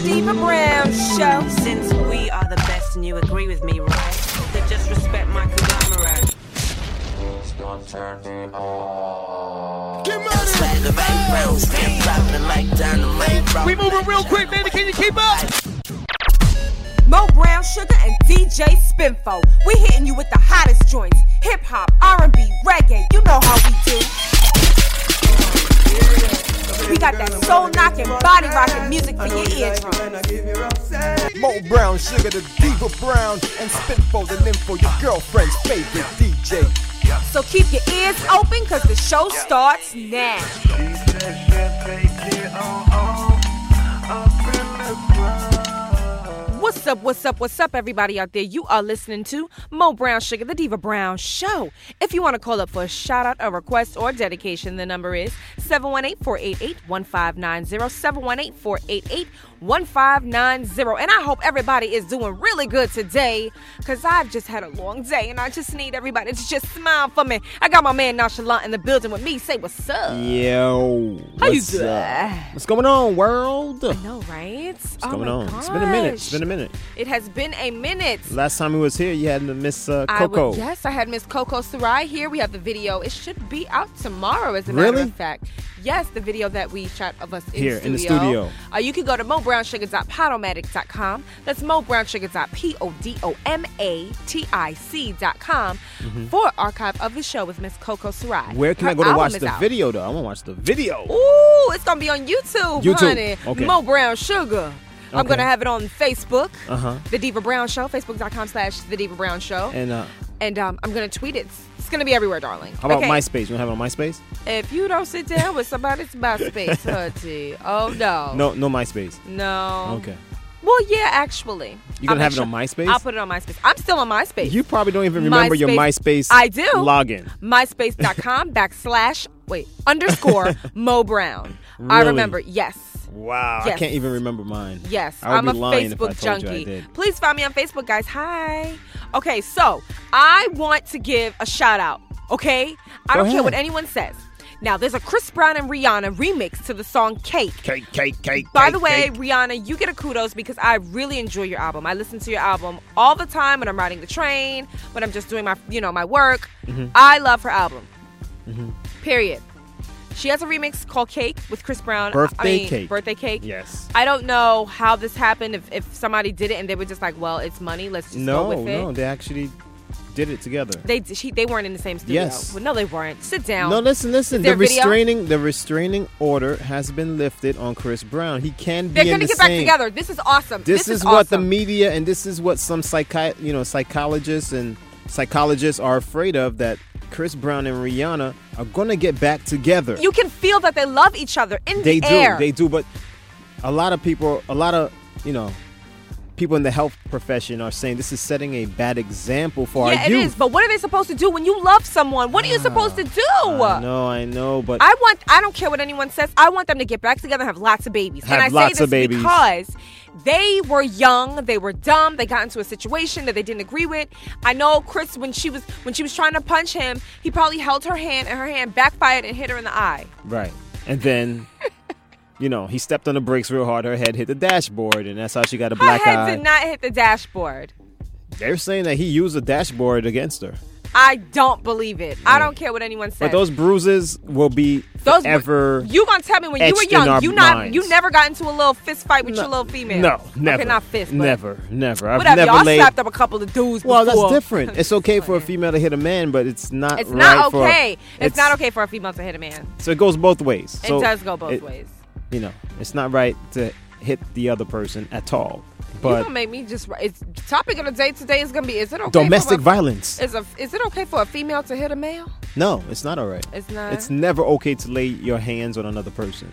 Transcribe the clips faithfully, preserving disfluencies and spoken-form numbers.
Diva Brown Show. Since we are the best and you agree with me, right? Then just respect my conglomerate. Who's gonna turn me on? Get money! We moving real quick, baby. Can you keep up? Mo Brown Sugar and D J Spinfo. We hitting you with the hottest joints. Hip hop, R and B, reggae. You know how we do. We got that soul knocking, body rocking music for your eardrums. Mo Brown Sugar, the Diva Brown, and Spinfo, the nympho, your girlfriend's favorite D J. So keep your ears open, cause the show starts now. What's up, what's up, what's up, everybody out there? You are listening to Mo Brown Sugar, the Diva Brown Show. If you want to call up for a shout out, a request, or dedication, the number is seven one eight, four eight eight, one five nine zero, seven one eight, four eight eight, one five nine zero. And I hope everybody is doing really good today, because I've just had a long day, and I just need everybody to just smile for me. I got my man Nonchalant in the building with me. Say what's up. Yo. How you what's doing? up? What's going on, world? I know, right? What's oh going my on? Gosh. It's been a minute. It's been a minute. It has been a minute. Last time we was here, you had Miss uh, I Coco. would, yes, I had Miss Coco Sarai here. We have the video. It should be out tomorrow, as a matter Really? of fact. Yes, the video that we shot of us in Here, studio. in the studio. Uh, you can go to mo brown sugar dot podomatic dot com. That's mo brown sugar dot podomatic dot com Mm-hmm. for archive of the show with Miss Coco Sarai. Where can Her I go to album watch is the out. video, though? I want to watch the video. Ooh, it's going to be on YouTube, YouTube. honey. Okay. Mo Brown Sugar. I'm Okay. going to have it on Facebook, Uh-huh. The Diva Brown Show, facebook.com slash The Diva Brown Show. And uh, And um, I'm going to tweet it. It's going to be everywhere, darling. how about okay? MySpace? You want to have it on MySpace? If you don't sit down with somebody, it's about space, honey. Oh, no. No, no MySpace. No. Okay. Well, yeah, actually. You I'll gonna have make it on MySpace? I'll put it on MySpace. I'm still on MySpace. You probably don't even remember your MySpace I do. login. MySpace.com backslash, wait, underscore Mo Brown. I Really? remember, yes. Wow, I Yes. can't even remember mine. Yes, I would I'm be a lying if I Facebook told you I junkie. did. Please find me on Facebook, guys. Hi. Okay, so I want to give a shout out, okay? I Go don't care ahead. what anyone says. Now, there's a Chris Brown and Rihanna remix to the song Cake. Cake, cake, cake. By cake, the way, cake. Rihanna, you get a kudos because I really enjoy your album. I listen to your album all the time when I'm riding the train, when I'm just doing my, you know, my work. Mm-hmm. I love her album. Period. She has a remix called Cake with Chris Brown. Birthday I mean, Cake. Birthday Cake. Yes. I don't know how this happened. If, if somebody did it and they were just like, well, it's money. Let's just No, go with it. no, they actually did it together. They she, they weren't in the same studio. Yes. Well, no, they weren't. Sit down. No, listen, listen. there The a video? restraining, the restraining order has been lifted on Chris Brown. He can be They're in going the to get back same- together. This is awesome. This, This, is, what the awesome. media and this is what some psychi- you know, psychologists and psychologists are afraid of, that Chris Brown and Rihanna are going to get back together. You can feel that they love each other in they the do, air. they do, but a lot of people, a lot of, you know, people in the health profession are saying this is setting a bad example for yeah, our it youth. is. But what are they supposed to do when you love someone? What are you supposed to do? I know, I know, but I want. I don't care what anyone says. I want them to get back together and have lots of babies. Have and I lots say this of babies. because they were young, they were dumb, they got into a situation that they didn't agree with. I know Chris, when she was when she was trying to punch him, he probably held her hand and her hand backfired and hit her in the eye. right, and then. You know, he stepped on the brakes real hard. Her head hit the dashboard, and that's how she got a black her head eye. did not hit the dashboard. They're saying that he used the dashboard against her. I don't believe it. I don't care what anyone says. But those bruises will be Those forever. you gonna tell me when you were etched in young, our you not minds. you never got into a little fist fight with No, your little female? No, never. Okay, not fist, but never, never. I've whatever. never Y'all laid. slapped up a couple of dudes. Well, before. that's different. It's okay for a female to hit a man, but it's not. It's right not for- okay. It's, not okay for a female to hit a man. So it goes both ways. It So does go both it- ways. You know, it's not right to hit the other person at all. You But gonna make me just. It's topic of the day today is gonna be: is it okay? domestic for a, violence. Is a is it okay for a female to hit a male? No, it's not all right. It's not. It's never okay to lay your hands on another person,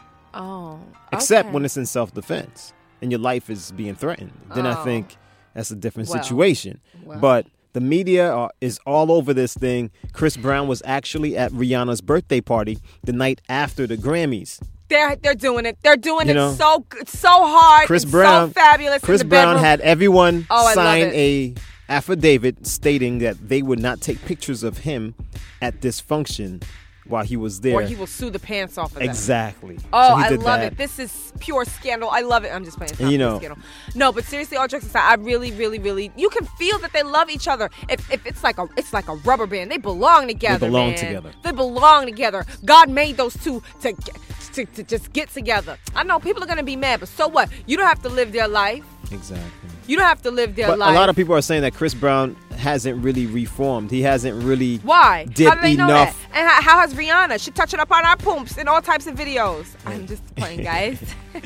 Oh. except okay. when it's in self-defense and your life is being threatened. Then I Oh. think that's a different Well, situation. well. But the media are, is all over this thing. Chris Brown was actually at Rihanna's birthday party the night after the Grammys. They're they're doing it. They're doing You it know, so good, so hard. Chris and Brown, so fabulous. Chris in the Brown bedroom. had everyone Oh, I love sign it. a affidavit stating that they would not take pictures of him at this function while he was there. Or he will sue the pants off of them. Exactly. Oh, So he I did love that. it. This is pure scandal. I love it. I'm just playing. It's not And you pure know- scandal. No, but seriously, all jokes aside, I really, really, really, you can feel that they love each other. If, if it's like a, it's like a rubber band. They belong together. belong man. together. They belong together. God made those two to, get- to to just get together. I know people are gonna be mad, but so what? You don't have to live their life. Exactly. You don't have to live their But life. a lot of people are saying that Chris Brown hasn't really reformed. He hasn't really Why? did How do they know enough. that? And how, how has Rihanna? She touching up on our pumps in all types of videos. I'm just playing, guys.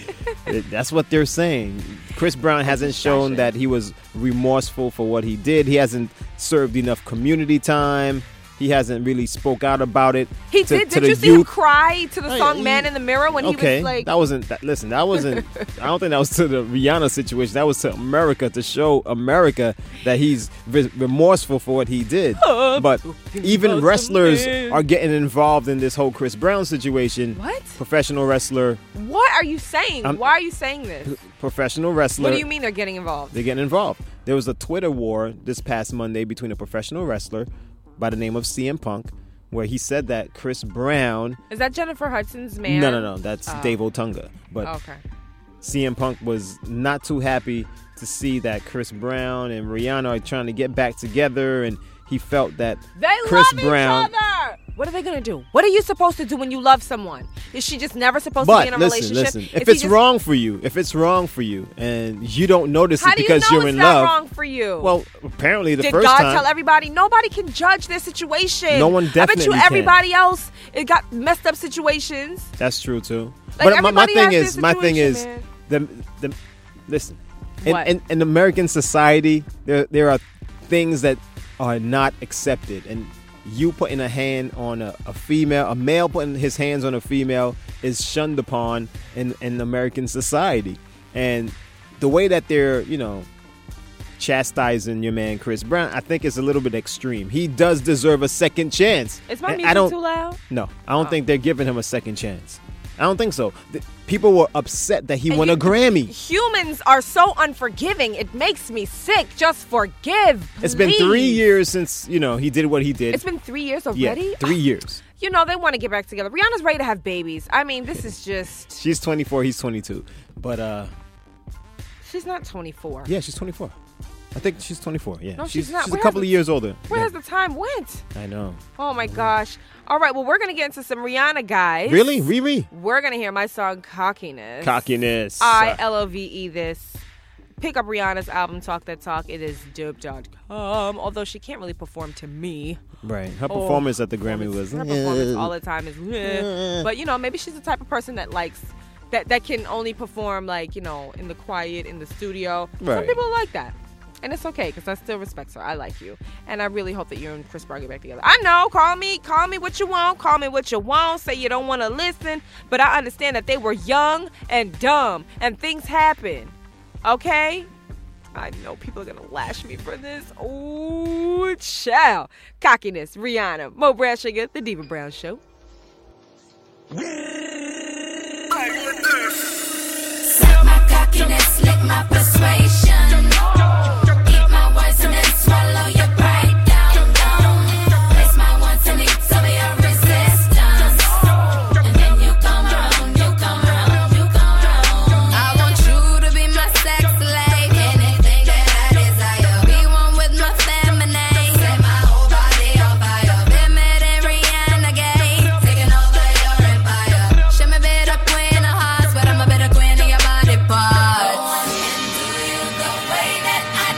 That's what they're saying. Chris Brown hasn't shown that he was remorseful for what he did. He hasn't served enough community time. He hasn't really spoke out about it. He to, did. to Did the you see him youth. cry to the Oh, song yeah, "Man he- in the Mirror" when okay, he was like, that wasn't. That, listen, that wasn't. I don't think that was to the Rihanna situation. That was to America, to show America that he's re- remorseful for what he did. But even wrestlers are getting involved in this whole Chris Brown situation. What? Professional wrestler, "What are you saying? I'm- Why are you saying this? professional wrestler. What do you mean they're getting involved?" They're getting involved. There was a Twitter war this past Monday between a professional wrestler by the name of C M Punk, where he said that Chris Brown. Is that Jennifer Hudson's man? No, no, no. That's Oh. Dave Otunga. But Okay. C M Punk was not too happy to see that Chris Brown and Rihanna are trying to get back together, and he felt that They Chris love Brown. each other. What are they gonna do? What are you supposed to do when you love someone? Is she just never supposed to be But in a listen, relationship? listen. Is If he it's just- wrong for you, if it's wrong for you, and you don't notice how it do you because know you're it's in not love, wrong for you? well, apparently the Did first God time, tell everybody? Nobody can judge their situation. No one I bet definitely you can. everybody else it got messed up situations. that's true too. Like, but my, my everybody thing has is, their my thing is, situation, the the listen, in, What? in, in American society, there there are things that are not accepted, and you putting a hand on a, a female, a male putting his hands on a female is shunned upon in, in American society. And the way that they're, you know, chastising your man Chris Brown, I think is a little bit extreme. He does deserve a second chance. Is my And music I don't, too loud? No, I don't Oh. think they're giving him a second chance. I don't think so. The, people were upset that he And won you- a Grammy. Humans are so unforgiving. It makes me sick. Just forgive. It's been please. three years since, you know, he did what he did. It's been three years yeah, already? three years. You know, they want to get back together. Rihanna's ready to have babies. I mean, this is just... She's twenty-four, he's twenty-two. But, uh, She's not twenty-four. yeah, she's twenty-four. I think she's twenty-four, yeah. No, she's not. She's Where a couple has of the- years older. Where Yeah, has the time went? I know. Oh, my gosh. All right, well, we're going to get into some Rihanna, guys. Really? Riri? We're going to hear my song, Cockiness. Cockiness. I L O V E this. Pick up Rihanna's album, Talk That Talk. It is dope dot com. Although she can't really perform to me. Right. Her Oh, performance at the Grammy was... Her performance all the time is... eh. But, you know, maybe she's the type of person that likes... That, that can only perform, like, you know, in the quiet, in the studio. Some Right. people like that. And it's okay, because I still respect her. I like you. And I really hope that you and Chris Brown get back together. I know. Call me. Call me what you want. Call me what you want. Say you don't want to listen. But I understand that they were young and dumb. And things happen. Okay? I know people are going to lash me for this. Ooh, child. Cockiness. Rihanna. Mo Brown Sugar. The Diva Brown Show. Suck my cockiness, lick my persuasion. Eat my words and then swallow your pride down, down. Place my wants and needs over your resistance. And then you come around, you come around, you come around. I want you to be my sex slave. Anything that I desire. Be one with my feminine. Set my whole body on fire. Been mad in Rihanna gay. Taking over your empire. Show me better queen of hearts, but I'm a better queen of your body parts. And do you the way that I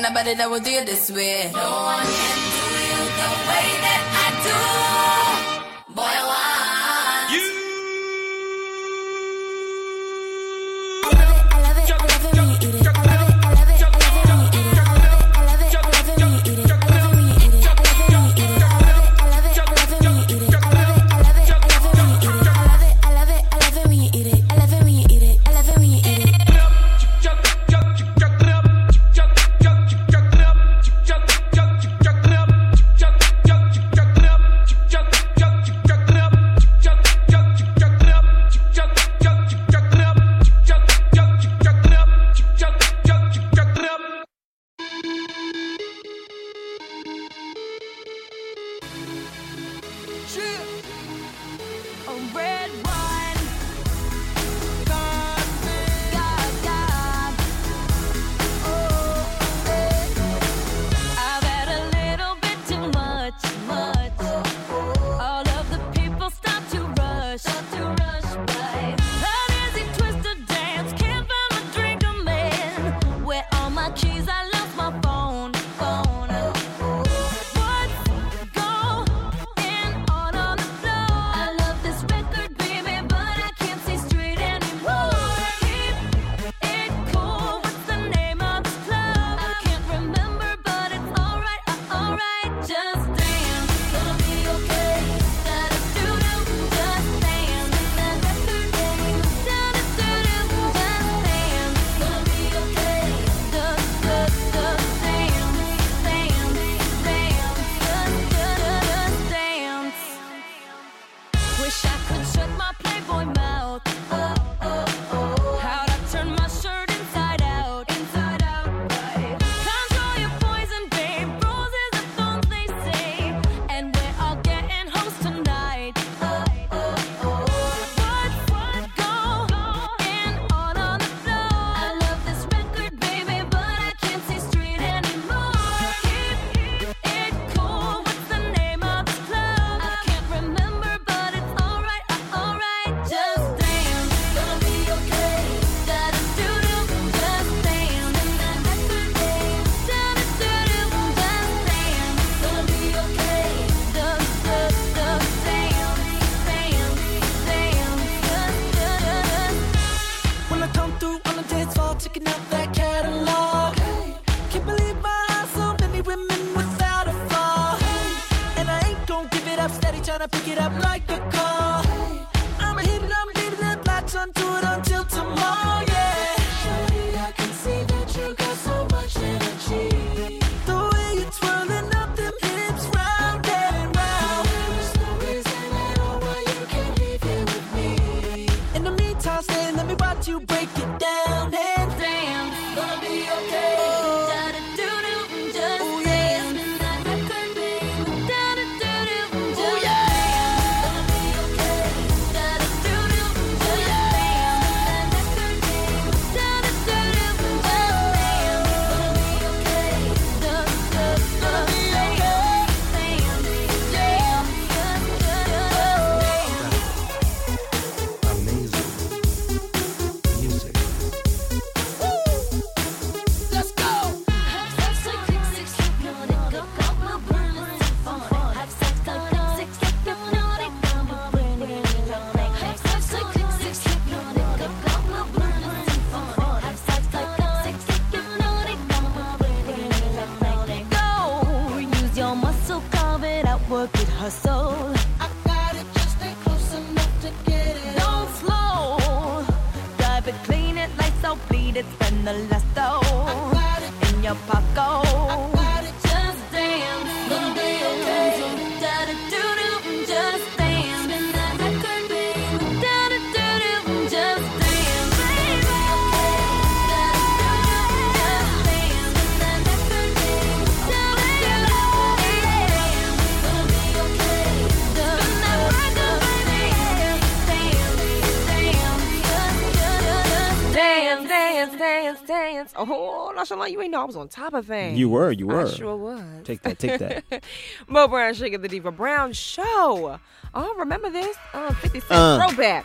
nobody that will do you this way. No one can do you the way that I do. Boy, I want you. I love it, I love it, I love it when you eat it. I love it, I love it, I love it when you eat it. I love it, I love it, I love it when you eat it. I love it when you eat it. I love it when you eat it. I love it, I love it, I love it when you eat it. I love it, I love it, I love it when you eat it. I love it, I love it, I love it when you eat it. I love it when you eat it. I love it when you eat it. Oh, Lashala, you ain't know I was on top of things. You were, you were. I sure was. Take that, take that. Mo Brown, Sugar the Diva Brown Show. Oh, remember this? Uh, fifty Cent uh, throwback.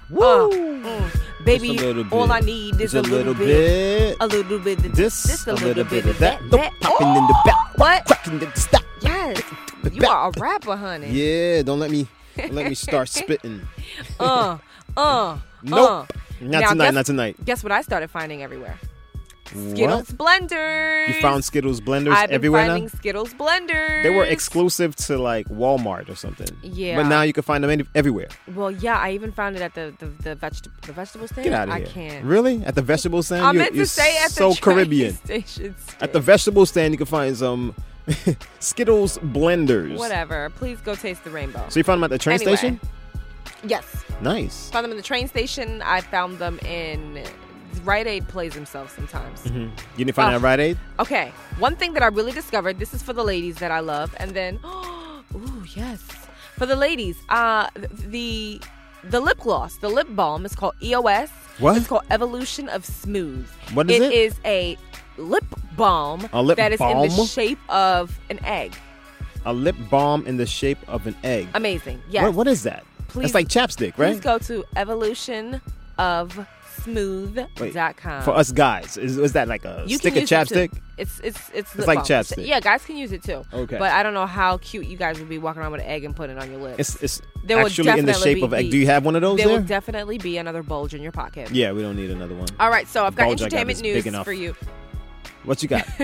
Woo! Uh, mm. Baby, Just a little all bit. I need is Just a a little, little bit. bit. A little bit of This, this, a little bit of that. that. Popping in the back. What? Cracking in the stop. Yes. You are a rapper, honey. Yeah, don't let me don't let me start spitting. Uh, uh, Nope. uh. Not Now, tonight, guess- not tonight. Guess what I started finding everywhere? Skittles What? blenders. You found Skittles blenders I've been everywhere finding now? Skittles blenders. They were exclusive to like Walmart or something. Yeah. But now you can find them any, everywhere. Well, yeah, I even found it at the the the, veg- the vegetable stand. Get out of I here. can't. Really? At the vegetable stand? I You- meant you're to say at so the train Caribbean. station. At the vegetable stand, you can find some Skittles blenders. Whatever. Please go taste the rainbow. So you found them at the train Anyway. station? Yes. Nice. Found them in the train station. I found them in Rite Aid plays himself sometimes. hmm You didn't find it Oh. at Rite Aid? Okay. One thing that I really discovered, this is for the ladies that I love, and then ooh, yes. For the ladies, uh the the lip gloss, the lip balm is called E O S. What? It's called Evolution of Smooth. What is it? It is a lip balm A lip that is in balm? the shape of an egg. A lip balm in the shape of an egg. Amazing. Yes. What, what is that? Please- It's like chapstick, right? Please go to evolution of smooth dot com. For us guys, is, is that like a You stick can of use it chapstick? too. It's it's it's, It's lip like balm. chapstick. Yeah, guys can use it too. Okay. But I don't know how cute you guys would be walking around with an egg and putting it on your lips. It's it's There will actually in the definitely shape of egg. be- Do you have one of those there there? will definitely be another bulge in your pocket. Yeah, we don't need another one. All right, so I've got Bulge I got entertainment is news big enough. for you. What you got?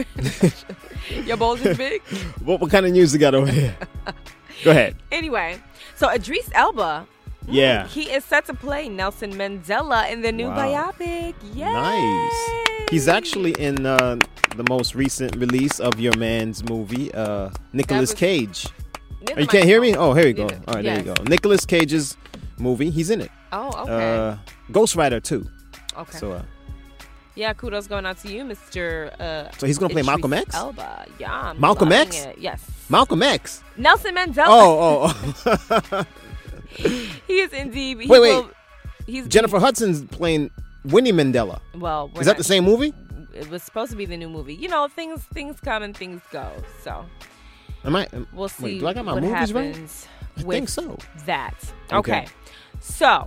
Your bulge is big. what, what kind of news you got over here? Go ahead. Anyway, so Idris Elba. Yeah. He is set to play Nelson Mandela in the new Wow. biopic. Yay! Nice. He's actually in uh, the most recent release of your man's movie, uh, Nicolas was- Cage. Neither Oh, you my can't hear me? phone. Oh, here we go. Neither. All right, Yes. there you go. Nicolas Cage's movie. He's in it. Oh, okay. Uh, Ghost Rider too. okay. So, uh, Yeah, kudos going out to you, Mister Uh, So he's gonna play Idris Malcolm X? Elba. Yeah, I'm Malcolm loving X? it. Yes. Malcolm X. Nelson Mandela. Oh, oh, oh. He is indeed. He Wait, wait. will- he's Jennifer Hudson's playing Winnie Mandela. Well, we're Is that not- the same movie? It was supposed to be the new movie. You know, things things come and things go. So Am I? am- we'll see Wait, do I got my what movies right? happens I with think so. that. Okay. Okay. So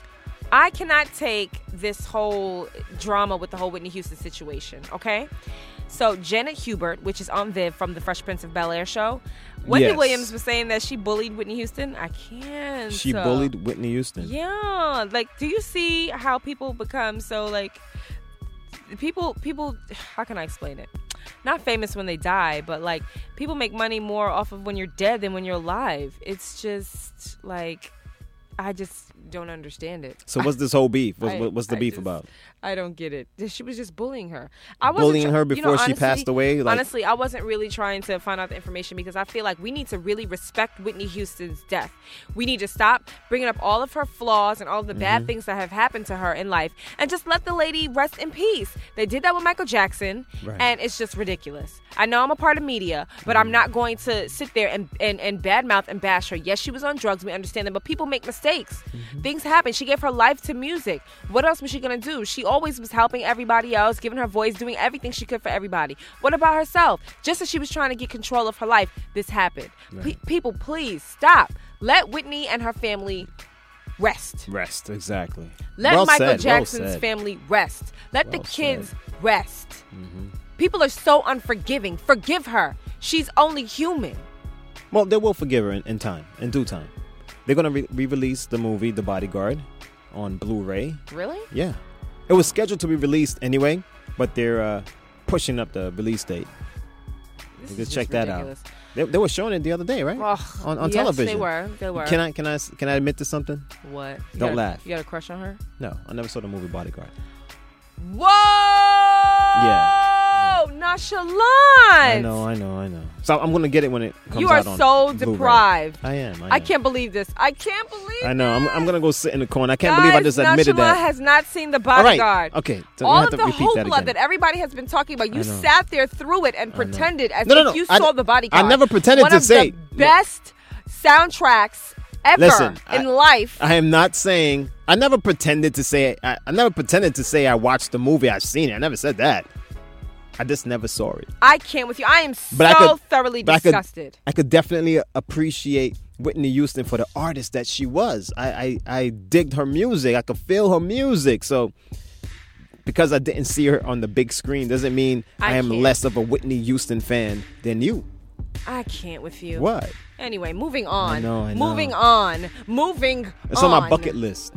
I cannot take this whole drama with the whole Whitney Houston situation. Okay. So Janet Hubert, which is on Viv from the Fresh Prince of Bel Air show, Wendy Yes. Williams was saying that she bullied Whitney Houston. I can't. She uh, bullied Whitney Houston. Yeah, like, do you see how people become so like people? People, how can I explain it? Not famous when they die, but like people make money more off of when you're dead than when you're alive. It's just like I just don't understand it. So what's this whole beef? What's, I- what- what's the I beef just- about? I don't get it. She was just bullying her. I wasn't Bullying try- her you know, before she honestly- passed away? Like- honestly, I wasn't really trying to find out the information because I feel like we need to really respect Whitney Houston's death. We need to stop bringing up all of her flaws and all of the bad Mm-hmm. things that have happened to her in life and just let the lady rest in peace. They did that with Michael Jackson, Right. and it's just ridiculous. I know I'm a part of media, but I'm not going to sit there and, and, and badmouth and bash her. Yes, she was on drugs. We understand that, but people make mistakes. Mm-hmm. Things happen. She gave her life to music. What else was she going to do? She always was helping everybody else, giving her voice, doing everything she could for everybody. What about herself? Just as she was trying to get control of her life, this happened. Pe- people, please stop. Let Whitney and her family rest. Rest, exactly. Let Well Michael said, well Jackson's said. family rest. Let Well the kids said. rest. Mm-hmm. People are so unforgiving. Forgive her. She's only human. Well, they will forgive her in, in time, in due time. They're gonna re- re-release the movie The Bodyguard on Blu-ray. Really? Yeah, it was scheduled to be released anyway, but they're uh, pushing up the release date. This Just is check just that ridiculous. out. They, they were showing it the other day, right? Ugh, on on yes, television. they were. They were. Can I can I s- can I admit to something? What? You Don't got a- laugh. You got a crush on her? No, I never saw the movie Bodyguard. Whoa! Yeah. Nonchalant. I know, I know, I know. So I'm gonna get it when it comes You are out on so Blu-ray. deprived. I am. I, am. I can't believe this. I can't believe I know. I'm, this. I'm gonna go sit in the corner. I can't believe I Guys, just admitted Nonchalant that. has not seen The All right. Bodyguard. Okay. So we All have of to the repeat that hoopla again. that everybody has been talking about, you I know. sat there through it and I know. pretended as No, no, if no. you I- saw The Bodyguard. I never pretended One to of say- the best soundtracks ever Listen, in I- life. I am not saying. I never pretended to say. I, I never pretended to say I watched the movie. I've seen it. I never said that. I just never saw it. I can't with you. I am But I so could- thoroughly but I could- disgusted. I could definitely appreciate Whitney Houston for the artist that she was. I, I, I digged her music. I could feel her music. So because I didn't see her on the big screen doesn't mean I, I am can't. less of a Whitney Houston fan than you. I can't with you. What? Anyway, moving on. I know, I know. Moving on. Moving It's on. on my bucket list.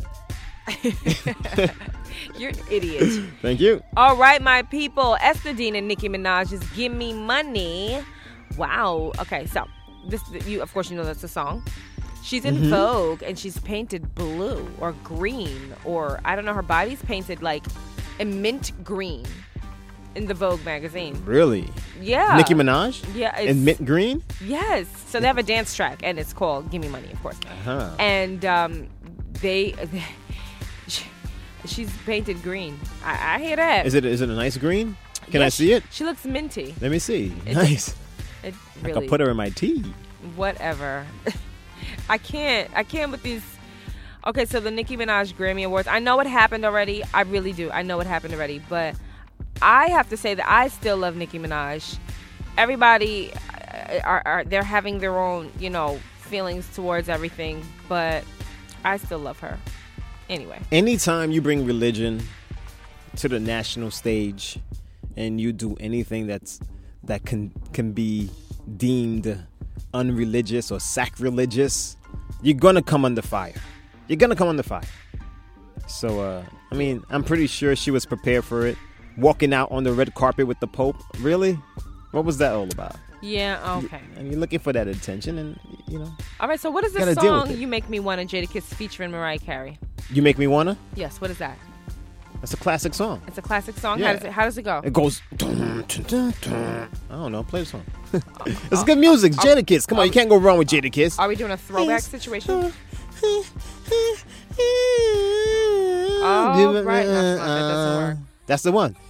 You're an idiot. Thank you. All right, my people. Esther Dean and Nicki Minaj's "Give Me Money." Wow. Okay, so this, you, of course, you know that's a song. She's in Mm-hmm. Vogue, and she's painted blue or green, or I don't know. Her body's painted like a mint green in the Vogue magazine. Really? Yeah. Nicki Minaj? Yeah. It's, In mint green? Yes. So they have a dance track, and it's called "Give Me Money," of course. Uh-huh. And um, they, she, she's painted green. I, I hear that. Is it is it a nice green? Can Yeah, I see it? She looks minty. Let me see. It- Nice. It I really. could put her in my tea. Whatever. I can't. I can't with these. Okay, so the Nicki Minaj Grammy Awards. I know what happened already. I really do. I know what happened already. But I have to say that I still love Nicki Minaj. Everybody uh, are, are they're having their own, you know, feelings towards everything. But I still love her. Anyway. Anytime you bring religion to the national stage and you do anything that's that can can be deemed unreligious or sacrilegious, you're gonna come under fire. You're gonna come under fire. So, uh, I mean, I'm pretty sure she was prepared for it. Walking out on the red carpet with the Pope, really? What was that all about? Yeah, okay. And you're looking for that attention, and you know, All right, so what is Gotta this deal with song it. You Make Me Wanna Jadakiss featuring Mariah Carey? You Make Me Wanna. Yes, what is that? That's a classic song. It's a classic song. Yeah. How does it how does it go? It goes. Dun, dun, dun, dun. I don't know. Play the song. It's good music. Jadakiss. Come on, you can't go wrong with Jadakiss. Are we doing a throwback situation? Oh, Oh, right. No, that doesn't work. That's the one.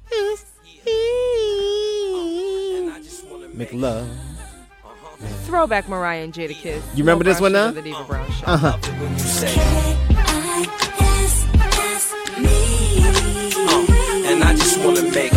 Make love. Throwback Mariah and Jadakiss. You remember Mo this one Brown now? Sugar, The Diva Brown Show. Uh-huh. And I just wanna make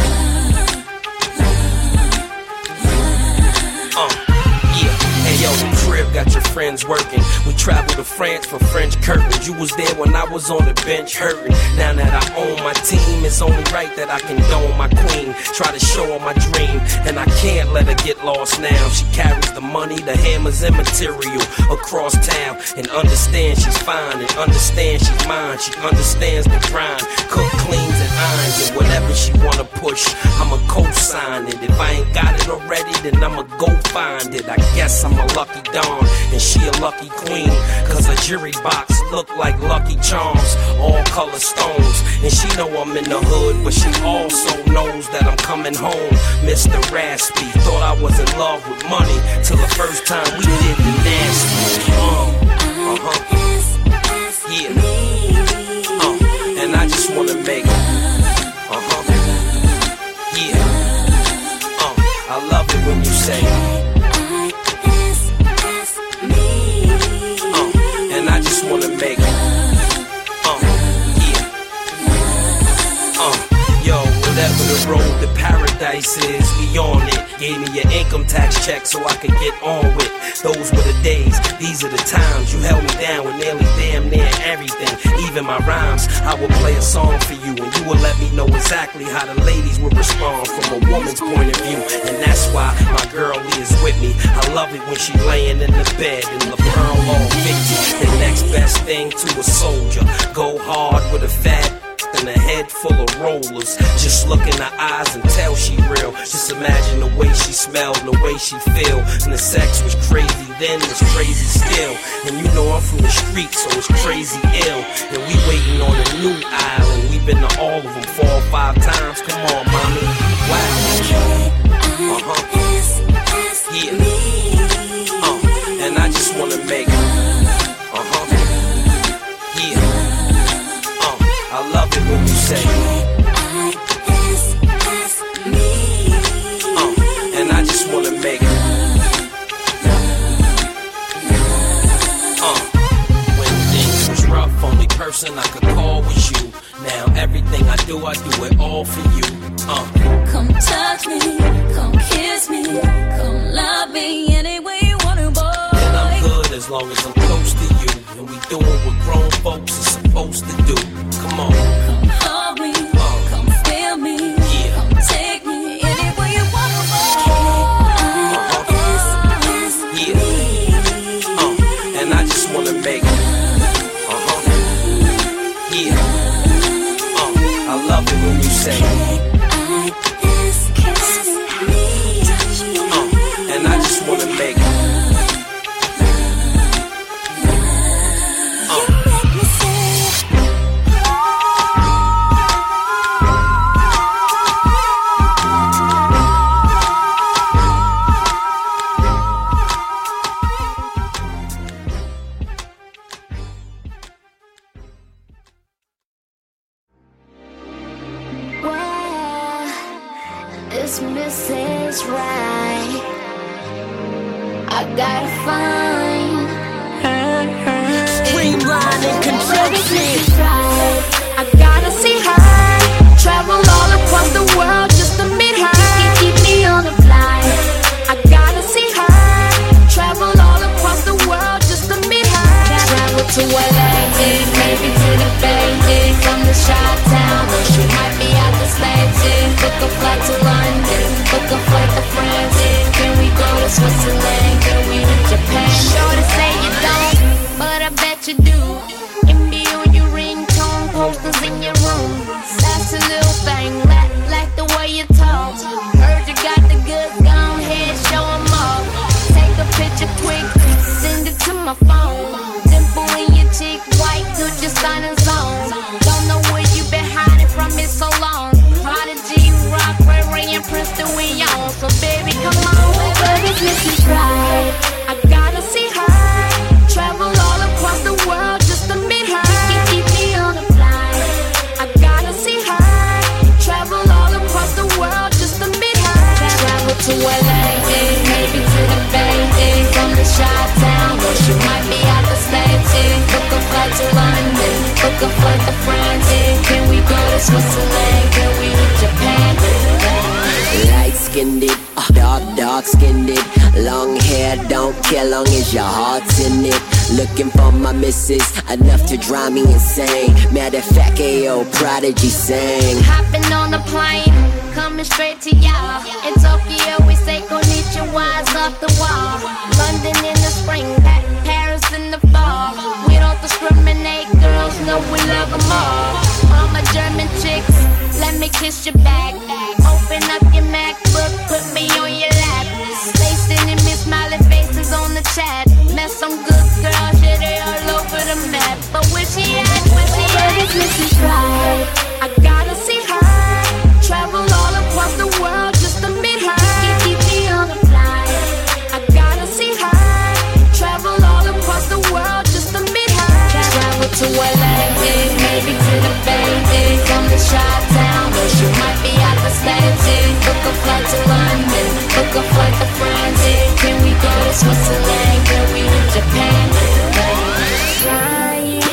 Uh, yeah. Hey yo, the crib got your friends working. We traveled to France for French curtains. You was there when I was on the bench hurting. Now that I own my team, it's only right that I condone my queen. Try to show her my dream, and I can't let her get lost now. She carries the money, the hammers and material across town, and understand she's fine, and understand she's mine. She understands the grind, cook, cleans and irons, and whatever she wanna push, I'ma co-sign it. If I ain't got it already, then I'ma go find it. I guess I'm a lucky dawn, and she a lucky queen, cause her jury box look like Lucky Charms, all color stones. And she know I'm in the hood, but she also knows that I'm coming home. Mister Raspy, thought I was in love with money, till the first time we did the nasty. Um, uh-huh. Yeah. Uh, and I just wanna make uh-huh. Yeah. Uh, I love it when you say uh, and I just wanna make uh, yeah. Uh, yo, whatever the road to paradise is, we on it. Gave me your income tax check so I could get on with. Those were the days, these are the times. You held me down with nearly damn near everything, even my rhymes. I would play a song for you, and you would let me know exactly how the ladies would respond from a woman's point of view. And that's why my girl is with me. I love it when she laying in the bed in the pearl all fifty. The next best thing to a soldier. Go hard with a fat and a head full of rollers. Just look in her eyes and tell she real. Just imagine the way she smelled and the way she feel. And the sex was crazy then, it's crazy still. And you know I'm from the street, so it's crazy ill. And we waiting on a new island. We've been to all of them four or five times. Come on, mommy. Wow. Uh-huh. Yeah. Uh, and I just wanna make uh-huh. Yeah. I love it when you say uh, and I just wanna make uh, when things was rough, only person I could call was you. Now everything I do, I do it all for you. Uh. Come touch me, come kiss me, come love me any way you wanna, boy. And I'm good as long as I'm close to you. And we doing what grown folks are supposed to do. Come on. Come hold me, Uh, come feel me, yeah. come take me anywhere you wanna go. Yeah. Uh, and I just wanna make uh-huh. Yeah. Uh, I love it when you say uh, and I just wanna make uh, Well, this Missus Right. I gotta find her, her. Streamline and control Missus Right. I gotta see her. Travel all across the world just to meet her. Keep me on the fly. I gotta see her. Travel all across the world just to meet her. Travel to L A, maybe to the Bay, from the Chi-Town, or she might be out the States. Book a flight to London, book a flight to France. Can we go to Switzerland? Can we to Japan? Sure to say you don't, but I bet you do. It be on your ringtone, posters in your room. That's a little thing, like, like the way you talk. Heard you got the goods, go ahead, show 'em off. Take a picture quick, send it to my phone. Dimple in your cheek, white, good, just signing zone. Don't know where you been hiding from it so long. Prodigy, Rock, Ray Ray, and Princeton, we on. So baby, come on, baby, Missus Right. I gotta see her. Travel all across the world just to meet her. Keep me on the fly. I gotta see her. Travel all across the world just to meet her. Travel to L A, maybe to the Bay, from the Chi-Town, or she might be out the States. Book a flight to London, book a flight to France. Can we go to Switzerland? Can we to Japan? Light skinned it, uh, dark, dark skinned it. Long hair don't care long as your heart's in it. Looking for my missus, enough to drive me insane. Matter of fact, Ayo, Prodigy sang. Hopping on the plane, coming straight to y'all. In Tokyo, we say konnichiwa's off the wall. London in the spring, Pa- Paris in the fall. We don't discriminate, girls know we love them all. All my German chicks, let me kiss your back. Open up your MacBook, put me on your lap. Stay sending me smiley faces on the chat. Met some good girls, yeah, they all over the map. But where she at, where she at? Missus Right. I gotta see her. Travel all across the world just to meet her. Keep me on the fly. I gotta see her. Travel all across the world just to meet her. Travel to L A, maybe to the Bay, from the Chi-Town, or she might be out the States. Book a flight to London, book a flight to France. Can we go to Switzerland? Can we to Japan? Trying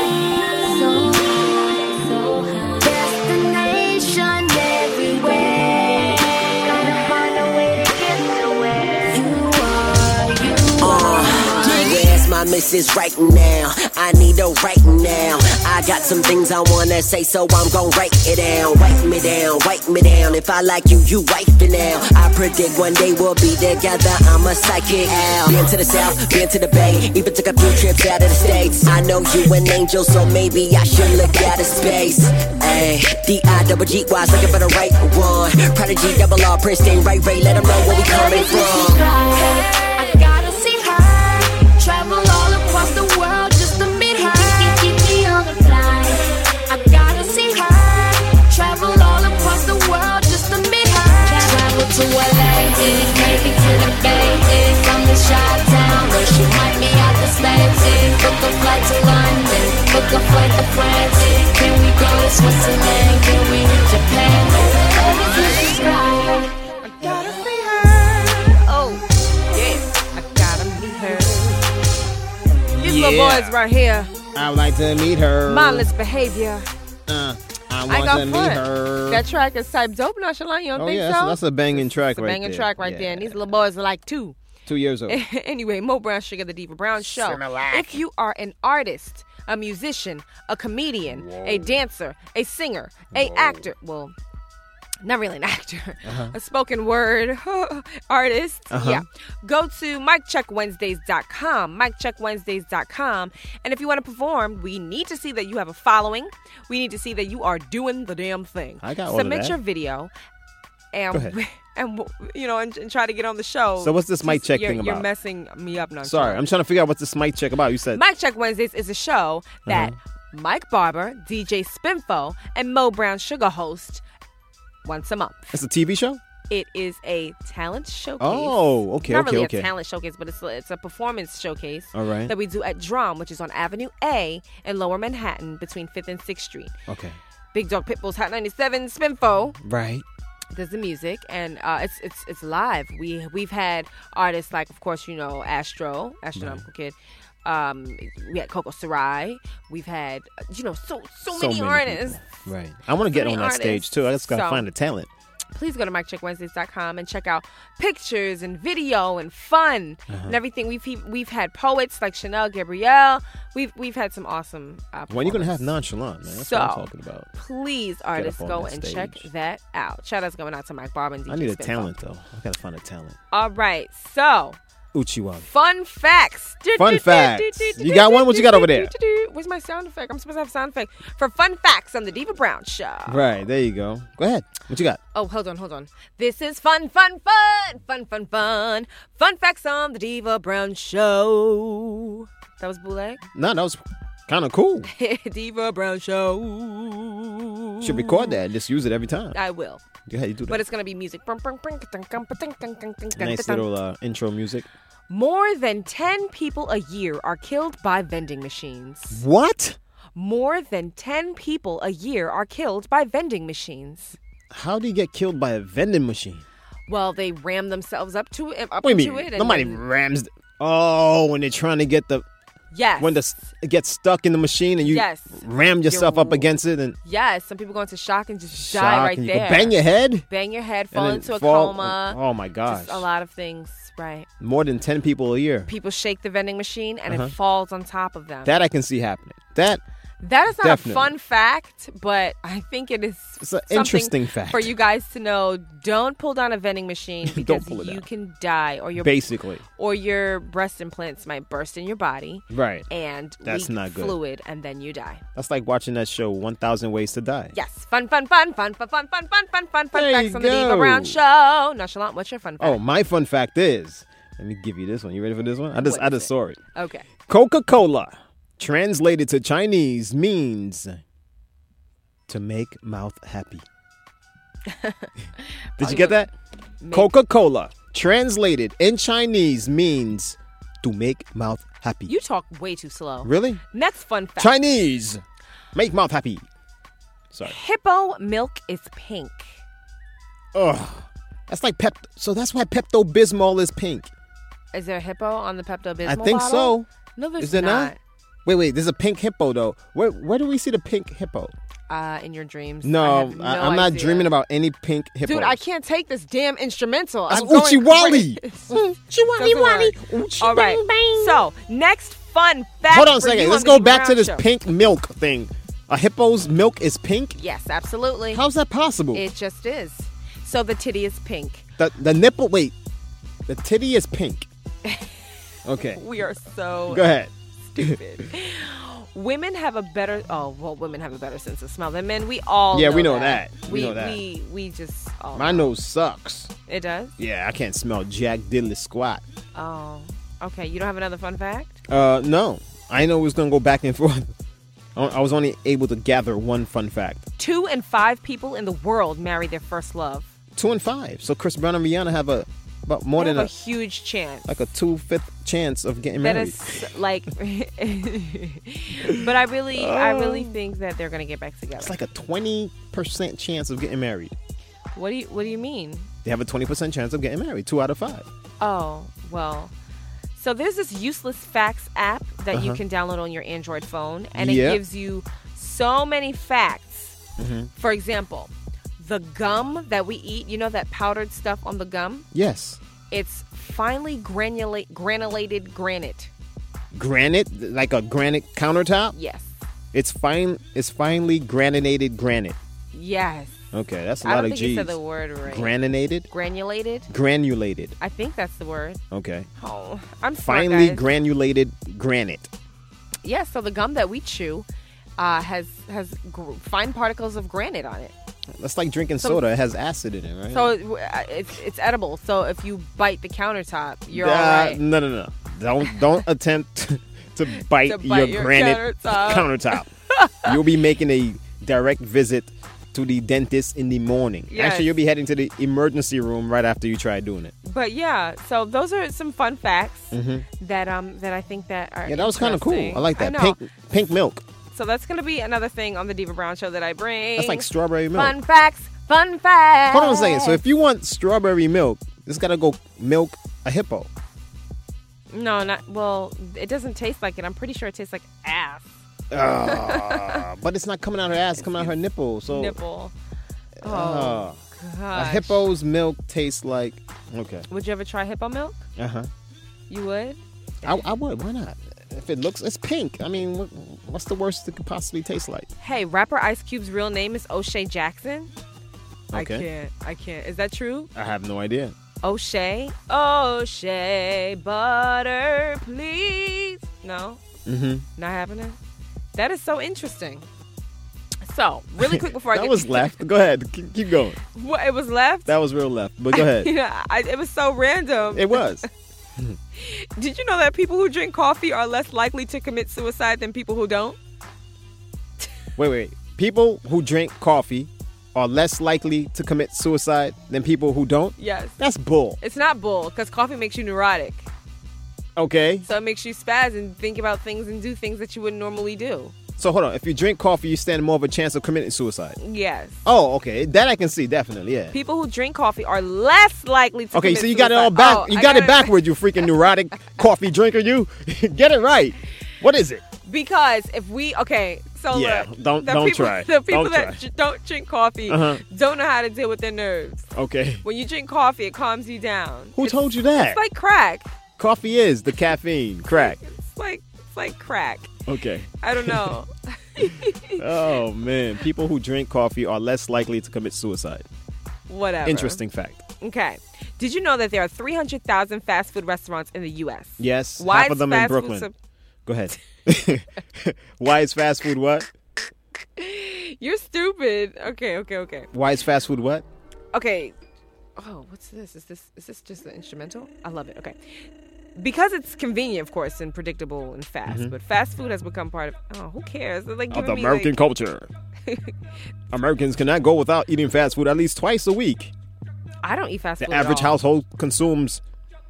so, so high. Destination everywhere. Gotta find a way to get to where you are. You Uh, where's my missus right now? I need her right now. I got some things I wanna say, so I'm gon' write it down. Write me down, write me down. If I like you, you wife it now. I predict one day we'll be together. I'm a psychic owl. Been to the south, been to the bay. Even took a few trips out of the States. I know you an angel, so maybe I should look out of space. Ayy, D I double G Y's looking for the right one. Prodigy, double R, Princeton, right, Ray. Let them know where we coming from. I gotta see her. Travel all across the world just to meet her. Keep me on the fly. I gotta see her. Travel all across the world just to meet her. Travel to L A, maybe to the Bay, from the Chi-Town, or she might be out the States. Book a flight to London, book a flight to France. Can we go to Switzerland? Can we to Japan? Missus Right. I gotta see her. Oh, yeah, I gotta meet her. These Yeah. little boys right here, I would like to meet her. mindless behavior. Uh, I I want got to meet fun. her. That track is type dope, nonchalant. You don't oh think yeah, so? that's, that's a banging track It's a right banging there. track right Yeah. there. And these little boys are like two. Two years old. Anyway, Mo Brown Sugar, the Diva Brown Show. Similac. If you are an artist, a musician, a comedian, a dancer, a singer, a actor, well, not really an actor, Uh-huh. a spoken word artist, Uh-huh. yeah, go to mic check wednesdays dot com, mic check wednesdays dot com, and if you want to perform, we need to see that you have a following. We need to see that you are doing the damn thing. I got all of Submit that. your video, and Go ahead. and you know, and, and try to get on the show. So what's this mic check you're, thing You're about? messing me up now. Sorry, I'm trying to figure out what's this mic check about. You said Mic Check Wednesdays is a show that Uh-huh. Mike Barber, D J Spinfo, and Mo Brown Sugar host once a month. it's a T V show? It is a talent showcase. Oh, okay, Not okay, really okay. a talent showcase, but it's a, it's a performance showcase All right. that we do at Drum, which is on Avenue A in Lower Manhattan between fifth and sixth Street. Okay. Big Dog Pitbull's Hot ninety-seven Spinfo Right. does the music, and uh, it's it's it's live. We we've had artists like, of course, you know, Astro, Astronomical Kid. Um, we had Coco Sarai. We've had, uh, you know, so so, many, artists. people. Right. I want to get many on that stage artists. too. I just gotta So- find the talent. Please go to mic check wednesdays dot com and check out pictures and video and fun Uh-huh. and everything. We've we've had poets like Chanel Gabrielle. We've we've had some awesome. Uh, When you gonna have performers. nonchalant, man? That's so, what I'm talking about. Please, artists, on go that and stage. check that out. Shout outs going out to Mike Barber and D J I need a Spinfo. talent though. I gotta find a talent. All right, so Uchiwa. fun facts. Fun facts. You got one? What you got over there? Where's my sound effect? I'm supposed to have sound effect for fun facts on the Diva Brown Show. Right, there you go. Go ahead. What you got? Oh, hold on, hold on. This is fun, fun, fun, fun, fun, fun. Fun facts on the Diva Brown Show. That was Bootleg? No, that was kind of cool. Diva Brown Show. Should record that and just use it every time. I will. Go ahead, you do that. But it's going to be music. Nice little uh, intro music. More than ten people a year are killed by vending machines. What? More than ten people a year are killed by vending machines. How do you get killed by a vending machine? Well, they ram themselves up to it. Up What do you into mean? it. and Nobody then- rams. th- Oh, when they're trying to get the Yes. when the s- it gets stuck in the machine and you Yes. ram yourself You're- up against it and Yes. Some people go into shock and just die shock right and you there. can bang your head. Bang your head, and fall then into a fall- coma. Oh my gosh! Just a lot of things, right? More than ten people a year. People shake the vending machine and Uh-huh. it falls on top of them. That I can see happening. That That is not Definitely. a fun fact, but I think it is It's an something interesting fact. for you guys to know. Don't pull down a vending machine because pull it you down. can die, or your basically or your breast implants might burst in your body right. and That's leak not good. fluid, and then you die. That's like watching that show one thousand Ways to Die. Yes, fun, fun, fun, fun, fun, fun, fun, fun, fun, fun, fun There facts you on the Diva go. Brown Show. Nonchalant, what's your fun fact? Oh, my fun fact is. Let me give you this one. You ready for this one? I just What I is just it? saw it. Okay. Coca-Cola, translated to Chinese, means to make mouth happy. Did you get that? Make- Coca-Cola, translated in Chinese, means to make mouth happy. You talk way too slow. Really? Next fun fact. Chinese, make mouth happy. Sorry. Hippo milk is pink. Ugh. That's like Pep. So that's why Pepto-Bismol is pink. Is there a hippo on the Pepto-Bismol I think bottle? so. No, there's Is there not. not? Wait, wait. There's a pink hippo though. Where where do we see the pink hippo? Uh, in your dreams. I No, have no I, am not idea. dreaming about any pink hippos. Dude, I can't take this damn instrumental. That's I'm going Uchi Wally. crazy. Uchi Wally Doesn't Wally. work. Uchi All right. bang bang. So, next fun fact. Hold on a for second. you Let's on go the back to Brown this Show. pink milk thing. A hippo's milk is pink? Yes, absolutely. How's that possible? It just is. So the titty is pink. the the nipple. Wait, the titty is pink. Okay, We are so go ahead. stupid. Women have a better oh well women have a better sense of smell than men. We all Yeah, know we know that. that. We know that. We we just all My know. nose sucks. It does? Yeah, I can't smell jack diddly squat. Oh. Okay, you don't have another fun fact? Uh, no. I know we was gonna go back and forth. I I was only able to gather one fun fact. Two and five people in the world marry their first love. Two and five. So Chris Brown and Rihanna have a about more They than have a a huge chance. like a two fifth chance of getting That married. is like but I really I really think that they're gonna get back together. It's like a twenty percent chance of getting married. What do you what do you mean? They have a twenty percent chance of getting married. Two out of five. Oh, well. So there's this useless facts app that you Uh-huh. can download on your Android phone, and Yep. it gives you so many facts. Mm-hmm. For example, the gum that we eat, you know that powdered stuff on the gum? Yes. It's finely granulate, granulated granite. Granite, like a granite countertop. Yes. It's fine. It's finely granulated granite. Yes. Okay, that's a I lot don't of think G's. you said the word right. Granulated. Granulated. Granulated. I think that's the word. Okay. Oh, I'm smart, Finely guys. granulated granite. Yeah. So the gum that we chew uh, has has gr- fine particles of granite on it. That's like drinking So- soda. It has acid in it, right? So it, uh, it's it's edible. So if you bite the countertop, you're Uh, all right. No, no, no. Don't don't attempt to bite, To bite your, your granite countertop. countertop. You'll be making a direct visit to the dentist in the morning. Yes. Actually, you'll be heading to the emergency room right after you try doing it. But yeah, so those are some fun facts Mhm. that um that I think that are Yeah, that was kind of cool. interesting. I like that. know. Pink pink milk. So that's gonna be another thing on the Diva Brown Show that I bring. That's like strawberry milk. Fun facts, fun facts. Hold on a second. So if you want strawberry milk, it's got to go milk a hippo. No, not well. It doesn't taste like it. I'm pretty sure it tastes like ass. Ah, but it's not coming out her ass, it's coming out her nipple. So Nipple. Oh, Ah. a gosh. hippo's milk tastes like okay. Would you ever try hippo milk? Uh huh. You would? I, I would. Why not? If it looks, it's pink. I mean, what, what's the worst it could possibly taste like? Hey, rapper Ice Cube's real name is O'Shea Jackson. I Okay. can't. I can't. Is that true? I have no idea. O'Shea? O'Shea, butter, please. No? Mm-hmm. Not happening? That is so interesting. So, really quick before I That get was left. Go ahead. Keep, keep going. What, it was left? That was real left. But go ahead. yeah, I, it was so random. It was. Did you know that people who drink coffee are less likely to commit suicide than people who don't? Wait, wait. People who drink coffee are less likely to commit suicide than people who don't? Yes. That's bull. It's not bull, because coffee makes you neurotic. Okay. So it makes you spaz and think about things and do things that you wouldn't normally do. So hold on. If you drink coffee, you stand more of a chance of committing suicide. Yes. Oh, okay. That I can see, definitely, yeah. People who drink coffee are less likely to Okay, commit so you got it all suicide. back. Oh, you I got, it it- backwards, you freaking neurotic coffee drinker, you. Get it right. What is it? Because if we, okay, so Yeah, look, don't- the don't people, try. The people Don't that try. j- don't drink coffee Uh-huh. don't know how to deal with their nerves. Okay. When you drink coffee, it calms you down. Who It's- told you that? It's like crack. Coffee is the caffeine. Crack. It's like it's like crack. Okay. I don't know. Oh, man. People who drink coffee are less likely to commit suicide. Whatever. Interesting fact. Okay. Did you know that there are three hundred thousand fast food restaurants in the U S? Yes. Why half is of them in fast food Brooklyn. so- Go ahead. Why is fast food what? You're stupid. Okay, okay, okay. Why is fast food what? Okay. Oh, what's this? Is this is this just the instrumental? I love it. Okay. Because it's convenient, of course, and predictable and fast. Mhm. But fast food has become part of. Oh, who cares? They're like Of giving the me, American like- culture. Americans cannot go without eating fast food at least twice a week. I don't eat fast The food. at average all. household consumes.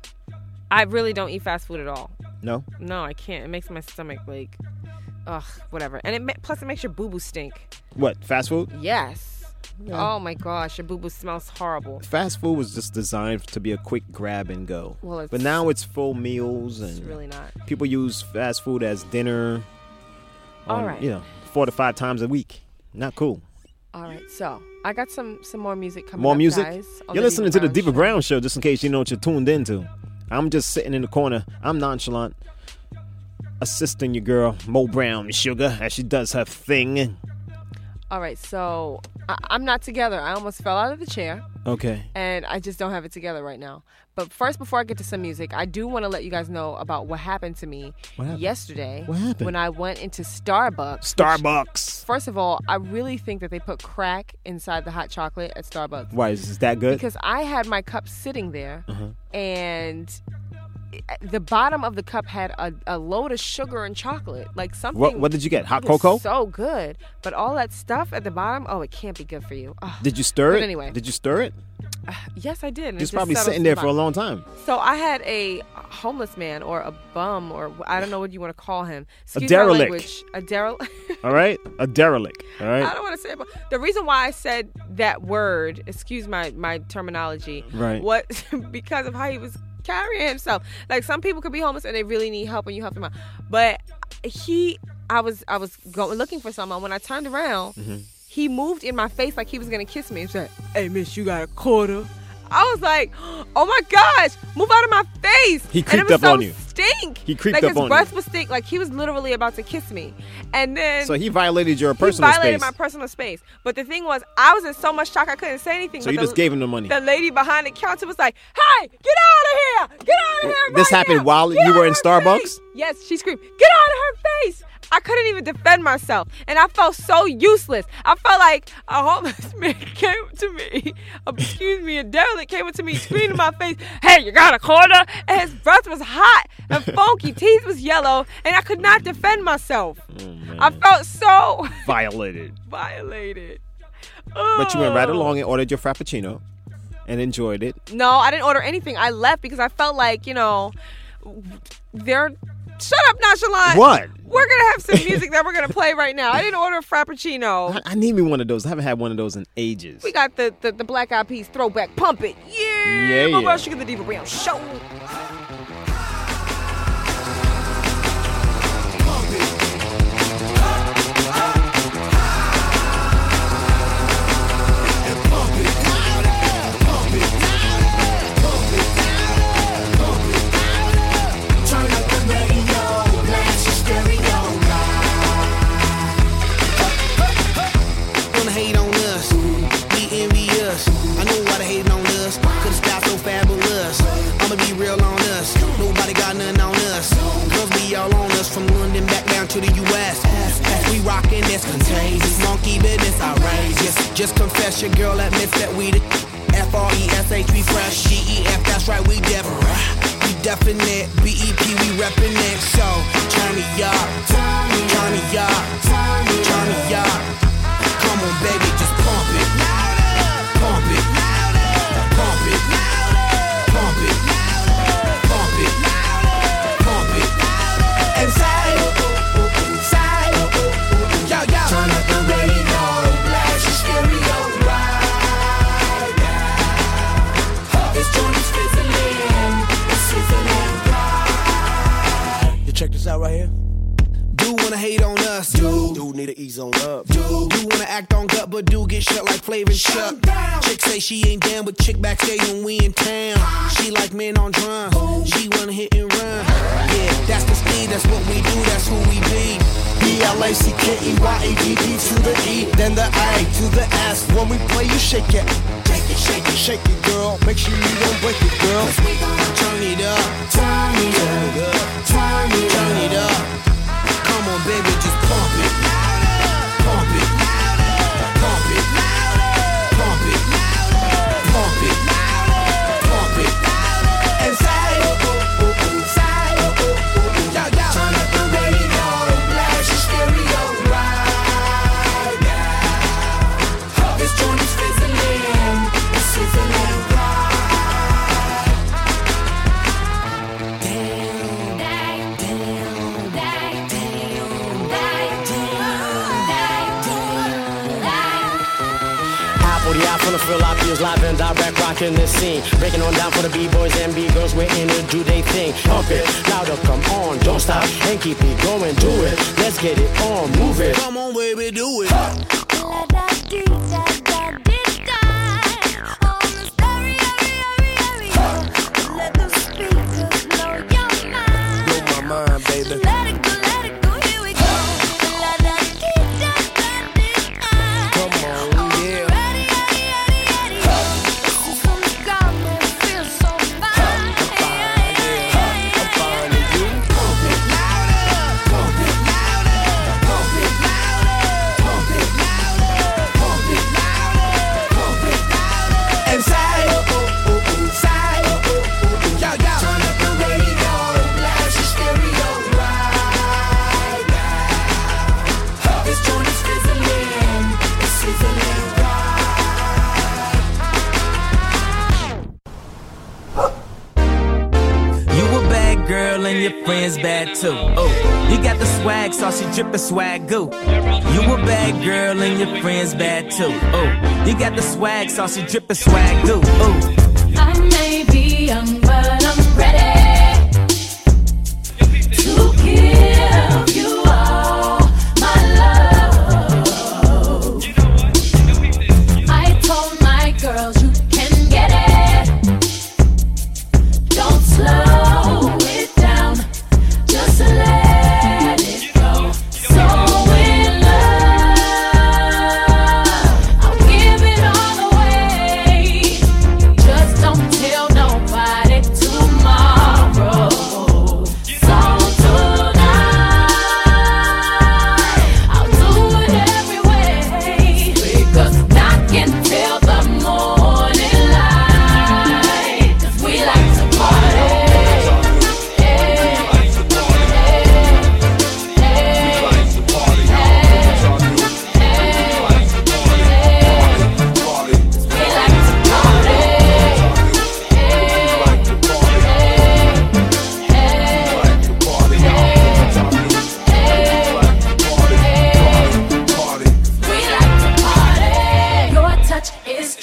I really don't eat fast food at all. No? No, I can't. It makes my stomach like, ugh, whatever. And it ma- plus it makes your boo boo stink. What? Fast food? Yes. Yeah. Oh my gosh, your boo boo smells horrible. Fast food was just designed to be a quick grab and go. Well, it's- but now it's full meals and It's really not. people use fast food as dinner. All on, right. You know, four to five times a week. Not cool. All right, so I got some some more music coming More up, music? guys, on You're the listening to the Diva Show. Brown Show, just in case you know what you're tuned into. I'm just sitting in the corner. I'm nonchalant, assisting your girl, Mo Brown Sugar, as she does her thing. All right, so I- I'm not together. I almost fell out of the chair. Okay. And I just don't have it together right now. But first, before I get to some music, I do want to let you guys know about what happened to me What happened? yesterday. What happened? When I went into Starbucks. which- Starbucks. First of all, I really think that they put crack inside the hot chocolate at Starbucks. Why, is is that good? Because I had my cup sitting there, Uh-huh. and the bottom of the cup had a, a load of sugar and chocolate. Like something. What, what did you get? Hot it was cocoa? So good. But all that stuff at the bottom, oh, it can't be good for you. Ugh. Did you stir But it? anyway. Did you stir it? Yes, I did. and it It's just probably settles sitting to there the for a bottom. long time. So I had a homeless man or a bum or I don't know what you want to call him. A Excuse my derelict. language. A derelict. All right? A derelict. All right? I don't want to say it, but the reason why I said that word, excuse my, my terminology, Right. what because of how he was carrying himself. Like some people could be homeless and they really need help and you help them out. But he, I was I was going looking for someone. When I turned around, Mhm. he moved in my face like he was gonna kiss me. He said, "Hey, miss, you got a quarter?" I was like, oh my gosh, move out of my face. He and creeped it was up so on you. Stink. He creeped like up his on breath you. was stink. Like he was literally about to kiss me. And then So he violated your he personal violated space. my personal space. But the thing was, I was in so much shock I couldn't say anything. So but you the, just gave him the money. The lady behind the counter was like, hey, get out of here. Get out of here. This right happened now. while Get you out were of in her Starbucks? face." Yes, she screamed, get out of her face. I couldn't even defend myself. And I felt so useless. I felt like a homeless man came to me, excuse me, a derelict came up to me, screaming in my face, hey, you got a corner? And his breath was hot and funky, teeth was yellow, and I could not defend myself. Oh, I felt so violated. violated. But you went right Oh. along and ordered your Frappuccino and enjoyed it. No, I didn't order anything. I left because I felt like, you know, they're... Shut up, Nonchalant. What? We're going to have some music that we're going to play right now. I didn't order a Frappuccino. I, I need me one of those. I haven't had one of those in ages. We got the, the, the Black Eyed Peas throwback. Pump it. Yeah. Yeah, Mo yeah. Brown Sugar the Diva Brown Show. Wanna hate on us, be envious. I know why they hating on us, cause the style so fabulous. I'ma be real on us, nobody got nothing on us. Girls be all on us, from London back down to the U S We rockin' this contagious, monkey business outrageous. Just confess your girl admits that we the F R E S H, we fresh, G E F, that's right, we definite. We definite, B E P, we reppin' it. So, turn me up, turn me up, turn me up. Come on, baby, just pump it. Pump it. Pump it. Pump it. Pump it. Pump it. And side, side. Yo, yo. Turn up the radio, blast your stereo right now. This joint is fizzling, it's sizzling right. You check this out right here. Do wanna hate on us, do. Do need to ease on up, do. Do wanna act on gut, but do get shut like Flavor and Chuck. Chick say she ain't down, but chick backstage when we in town. She like men on drum, she wanna hit and run. Yeah, that's the speed, that's what we do, that's who we be. B L A C K E Y A D D to the E, then the A to the S. When we play, you shake it. Shake it, shake it, shake it, girl. Make sure you don't break it, girl. We gonna turn it up, turn it up, turn it up, turn it up. Come on, baby, just pump it. Pump it. Pump it. Pump it. Pump it. Pump it. And side, side. Yo, yo. Turn up the radio, blast your stereo right now. This joint is fizzling, it's sizzling right. Damn, damn, damn, damn, forty out from the field, I feels live and direct, rocking this scene. Breaking on down for the B-boys and B-girls, we're in to do they thing. Pump it, louder, come on, don't stop, and keep it going, do it. Let's get it on, move it. Come on, baby, do it. Blow my mind, baby. And your friends bad too. Oh, you got the swag, saucy drippin' swag goo. You a bad girl and your friends bad too. Oh, you got the swag, saucy drippin' swag goo. Oh, I may be young, but I'm ready to give you all my love. I told my girls you can get it.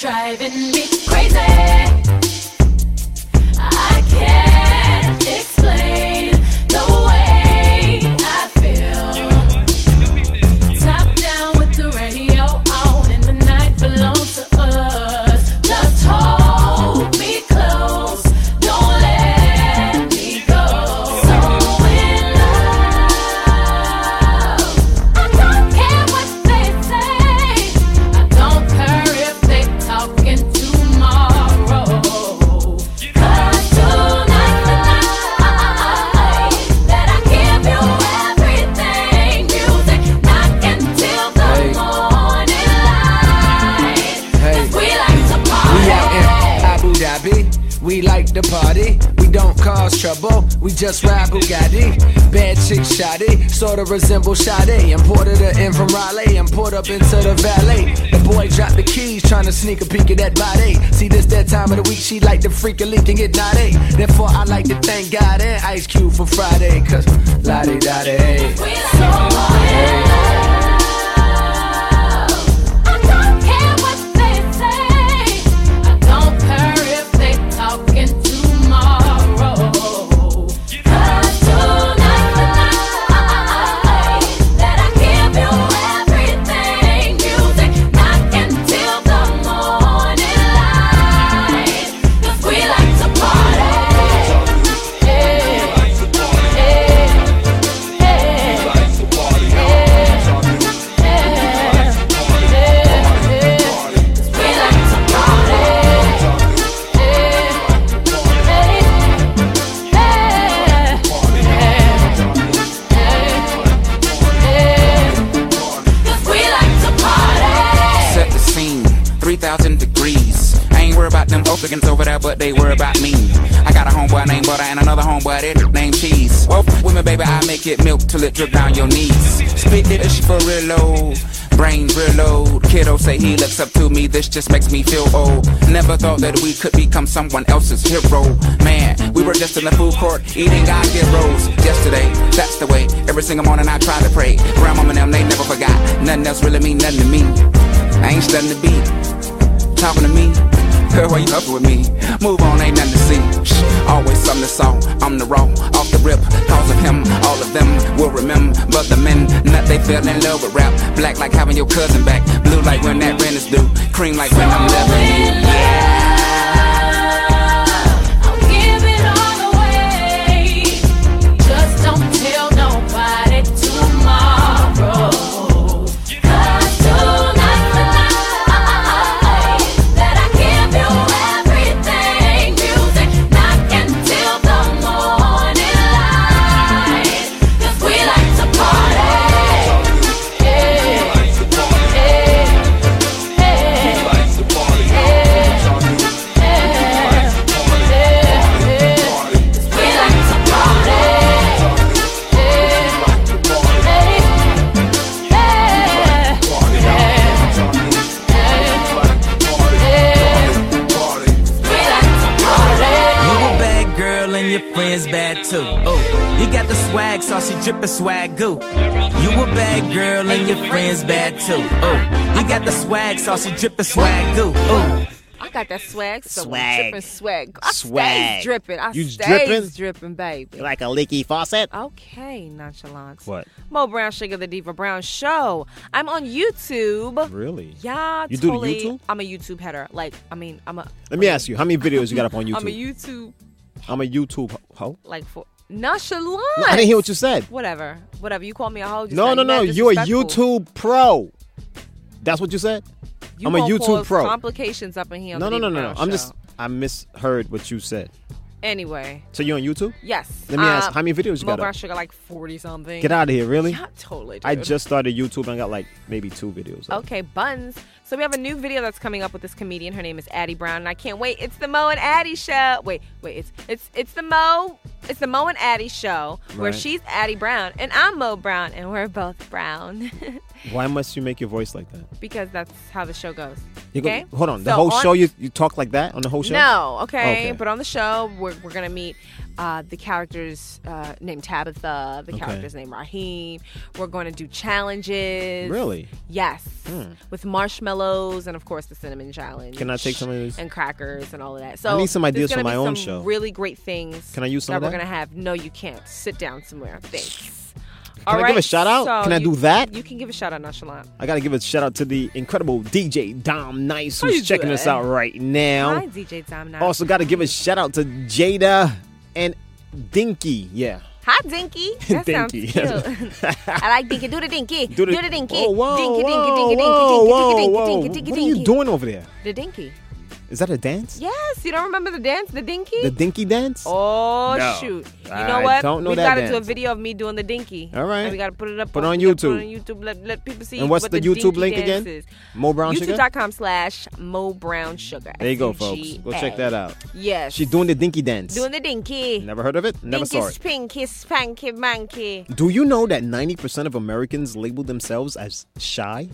driving me crazy. I can't explain the way I feel. Top down with the radio on, and the night belongs to us. Just hold me close, don't let me go. So in love, I don't care what they say. I don't care if they talking tomorrow. 'Cause tonight's the night that I give you everything. Music knocking till the morning light. 'Cause we like to We out in party. Abu Dhabi. We like to party. We don't cause trouble. We just ride Bugatti. Bad chick shoddy. Sorta resemble Sade. Imported her in from Raleigh and poured up into the valet. The boy dropped the keys, trying to sneak a peek at that body. See, this that time of the week, she like to freak a leak and get naughty. Therefore, I like to thank God and Ice Cube for Friday. Cause la-di-da-di. I don't care what they say. I don't care if they talking tomorrow. 'Cause tonight's the night that I give you everything. Music knocking till the morning light. 'Cause we like to party. Yeah. Set the scene, three thousand degrees. I ain't worried about them Oaklands over there, but they worry about me. I got a homeboy named Butter and another homeboy that named Cheese. Well, with me, baby, I make it milk till it drip down your knees. Spit it, she for real low. Brain real low. Kiddo say he looks up to me, this just makes me feel old. Never thought that we could become someone else's hero. Man, we were just in the food court eating our rolls yesterday. That's the way. Every single morning I try to pray. Grandmama and them, they never forgot. Nothing else really mean nothing to me. I ain't studying the beat. Talking to me. Girl, why you up with me? Move on, ain't nothing to see. Shh, always something to saw. I'm the raw, off the rip. Cause of him, all of them will remember. But the men, nut, they fell in love with rap. Black like having your cousin back. Blue like when that rent is due. Cream like when I'm loving you. Yeah. I'll give it all away. Just don't tell nobody tomorrow. 'Cause tonight's the night that I give you everything. Music knocking till the morning light. 'Cause we like to party. Yeah. Your friends bad too. Oh, you got the swag, saucy drippin' swag goo. You a bad girl and your friends bad too. Oh, you got the swag, saucy drippin' swag goo. Oh. I got that swag, so Swag. dripping swag. I Swag. stays dripping. I You stays dripping? dripping, baby. Like a leaky faucet? Okay, nonchalance. What? Mo Brown Sugar, the Diva Brown Show. I'm on YouTube. Really? Yeah, You do the totally. YouTube? I'm a YouTube header. Like, I mean, I'm a. Let me ask you, how many videos you got up on YouTube? I'm a YouTube. I'm a YouTube ho- hoe. Like for nonchalant. No, I didn't hear what you said. Whatever, whatever. You call me a hoe. Just No, not- no, no. not You're a disrespectful. YouTube pro. That's what you said? You I'm a gonna YouTube cause pro. Complications up in here. On No, the no, no, Diva no, no. Brown I'm Show. just, I misheard what you said. Anyway. So you're on YouTube? Yes. Let me ask, Um, how many videos you Mo got Brown up? Sugar, like forty something. Get out of here, really? Yeah, totally. Dude. I just started YouTube and I got like maybe two videos up. Okay, buns. So we have a new video that's coming up with this comedian. Her name is Addie Brown, and I can't wait. It's the Mo and Addie show. Wait, wait. It's it's it's the Mo. It's the Mo and Addie show where Right. she's Addie Brown and I'm Mo Brown, and we're both brown Why must you make your voice like that? because that's how the show goes. You go- Okay. hold on. The So whole on- show you you talk like that on the whole show? No, okay? Okay. But on the show, we're, we're going to meet Uh, the character's uh, named Tabitha. The Okay. character's named Raheem. We're going to do challenges. Really? Yes. Hmm. With marshmallows and, of course, the cinnamon challenge. Can I take some of these? And crackers and all of that. So I need some ideas there's gonna for my be own some show. really great things. Can I use some that of we're that? going to have? No, you can't. Sit down somewhere. Thanks. Can I give a shout out? So Can I you- do that? You can give a shout out, nonchalant. I got to give a shout out to the incredible D J Dom Nice, How you who's checking us doing? out right now. Hi, D J Dom Nice. Also, got to give a shout out to Jada and Dinky. Yeah. Hi, Dinky. That Dinky. sounds cute. I like Dinky. Do the Dinky. Do Do the- the, Dinky. Whoa, whoa, dinky, whoa, dinky, dinky, whoa, dinky, whoa, dinky, whoa. dinky, dinky, What are dinky. you doing over there? The Dinky. Is that a dance? Yes, you don't remember the dance, the Dinky? The Dinky dance? Oh, No. shoot. You know I what? don't know we that got to do a dance. video of me doing the Dinky. All right. And we got to put it up Put it on we gotta YouTube. Put it on YouTube. Let, let people see And what's what the the YouTube Dinky link dance again? is. Mo Brown Sugar? YouTube.com slash Mo Brown Sugar. There you go, S folks. U G A. Go check that out. Yes. She's doing the Dinky dance. Doing the Dinky. Never heard of it? Never Dinky saw it. Spinky Spanky Manky. Do you know that ninety percent of Americans label themselves as shy?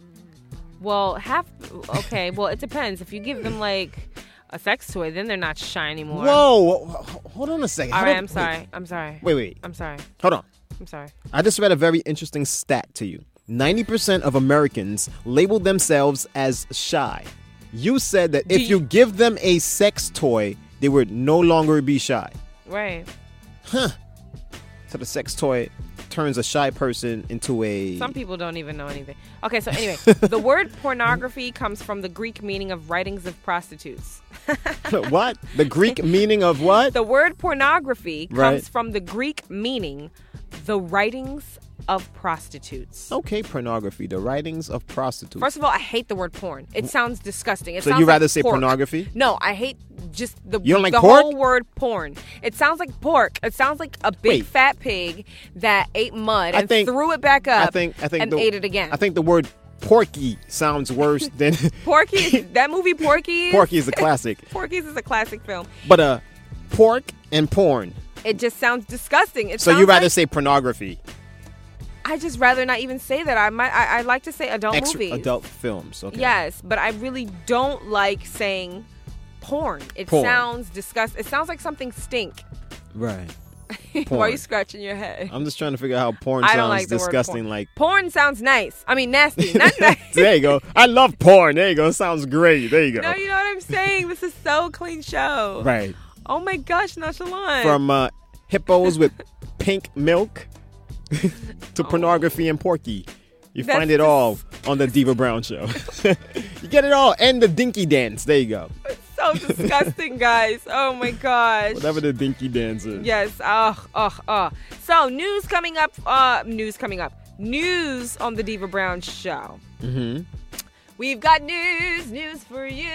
Well, half. Okay, well, it depends. If you give them like a sex toy, then they're not shy anymore. Whoa, hold on a second. All How right, do- I'm sorry. wait. I'm sorry. Wait, wait. I'm sorry. Hold on. I'm sorry. I just read a very interesting stat to you. ninety percent of Americans label themselves as shy. You said that if you give them a sex toy, they would no longer be shy. Right. Huh. So the sex toy turns a shy person into a... Some people don't even know anything. Okay, so anyway, the word pornography comes from the Greek meaning of writings of prostitutes. What? The Greek meaning of what? The word pornography comes Right. from the Greek meaning the writings of prostitutes. Okay, pornography, the writings of prostitutes. First of all, I hate the word porn. It sounds disgusting. It So sounds you rather like say pork. pornography? No, I hate just the, You don't like the pork? whole word porn. It sounds like pork. It sounds like a big Wait. fat pig that ate mud I and think- threw it back up I think I think and the, ate it again. I think the word porky sounds worse than Porky, is- that movie Porky. Porky is a classic. Porky's is a classic film. But uh pork and porn. It just sounds disgusting. It So sounds you rather like, say pornography. I just rather not even say that. I might. I, I like to say adult Extra movies. adult films. Okay. Yes, but I really don't like saying porn. It Porn. sounds disgusting. It sounds like something stink. Right. Why are Porn. you scratching your head? I'm just trying to figure out how porn I sounds don't like the word disgusting. porn. Like Porn sounds nice. I mean, nasty, not nice. there you go. I love porn. There you go. Sounds great. There you go. No, you know what I'm saying? This is so clean show. Right. Oh my gosh, nonchalant. From uh, hippos with pink milk to Oh. pornography and Porky. You That's find it all on the Diva Brown Show. You get it all. And the Dinky Dance. There you go. so disgusting, guys. Oh my gosh. Whatever the Dinky Dance is. Yes. Oh, oh, oh. So, news coming up. Uh, news coming up. News on the Diva Brown Show. Mm-hmm. We've got news, news for you.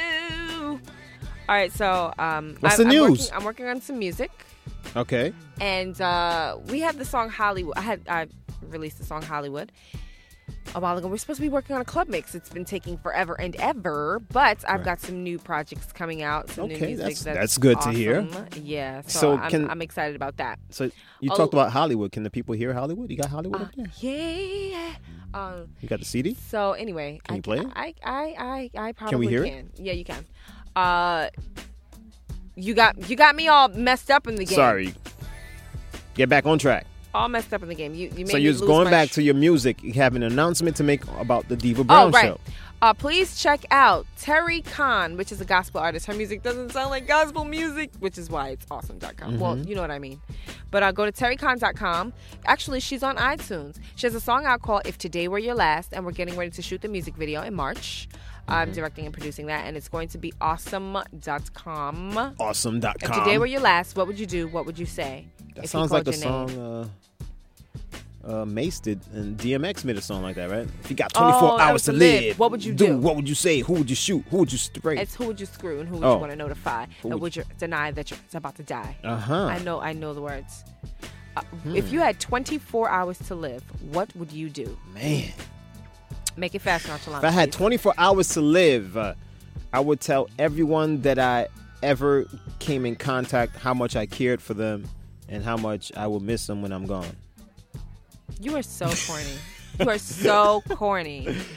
All right, so um, What's I'm, the I'm news? Working, I'm working on some music, Okay. and uh, we have the song Hollywood. I had I released the song Hollywood a while ago. We're supposed to be working on a club mix. It's been taking forever and ever, but I've got some new projects coming out. Some new Okay, music. that's- That's, that's good to hear. awesome. Yeah, so, So I'm, can- I'm excited about that. So you Oh. talked about Hollywood. Can the people hear Hollywood? You got Hollywood Uh, up there? yeah. Um, You got the C D? So anyway, Can I, you play it? I, I, I, I probably Can we hear it? can. Yeah, you can. Uh, you got you got me all messed up in the game. Sorry. Get back on track. All messed up in the game. You you made So me you're lose going my back sh- to your music. You have an announcement to make about the Diva Brown Oh right. Show. Uh, please check out Terry Khan, which is a gospel artist. Her music doesn't sound like gospel music, which is why it's awesome dot com. Well, Mhm. you know what I mean. But uh, go to terry khan dot com. Actually, she's on iTunes. She has a song out called If Today Were Your Last, and we're getting ready to shoot the music video in March. I'm Mm-hmm. directing and producing that, and it's going to be awesome dot com. Awesome dot If com. today were your last, what would you do? What would you say? That if he sounds like called a your name? song uh, uh, Mace did, and D M X made a song like that, right? If you got twenty-four Oh, that hours was to lit. live, What would you do? What would you say? Who would you shoot? Who would you spray? It's who would you screw and who would Oh. you want to notify, Who and would would you deny that you're about to die? Uh-huh. I know, I know the words. Uh, Hmm. If you had twenty-four hours to live, what would you do? Man. Make it fast, nonchalant. If I had please. twenty-four hours to live, uh, I would tell everyone that I ever came in contact how much I cared for them and how much I will miss them when I'm gone. You are so corny. You are so corny.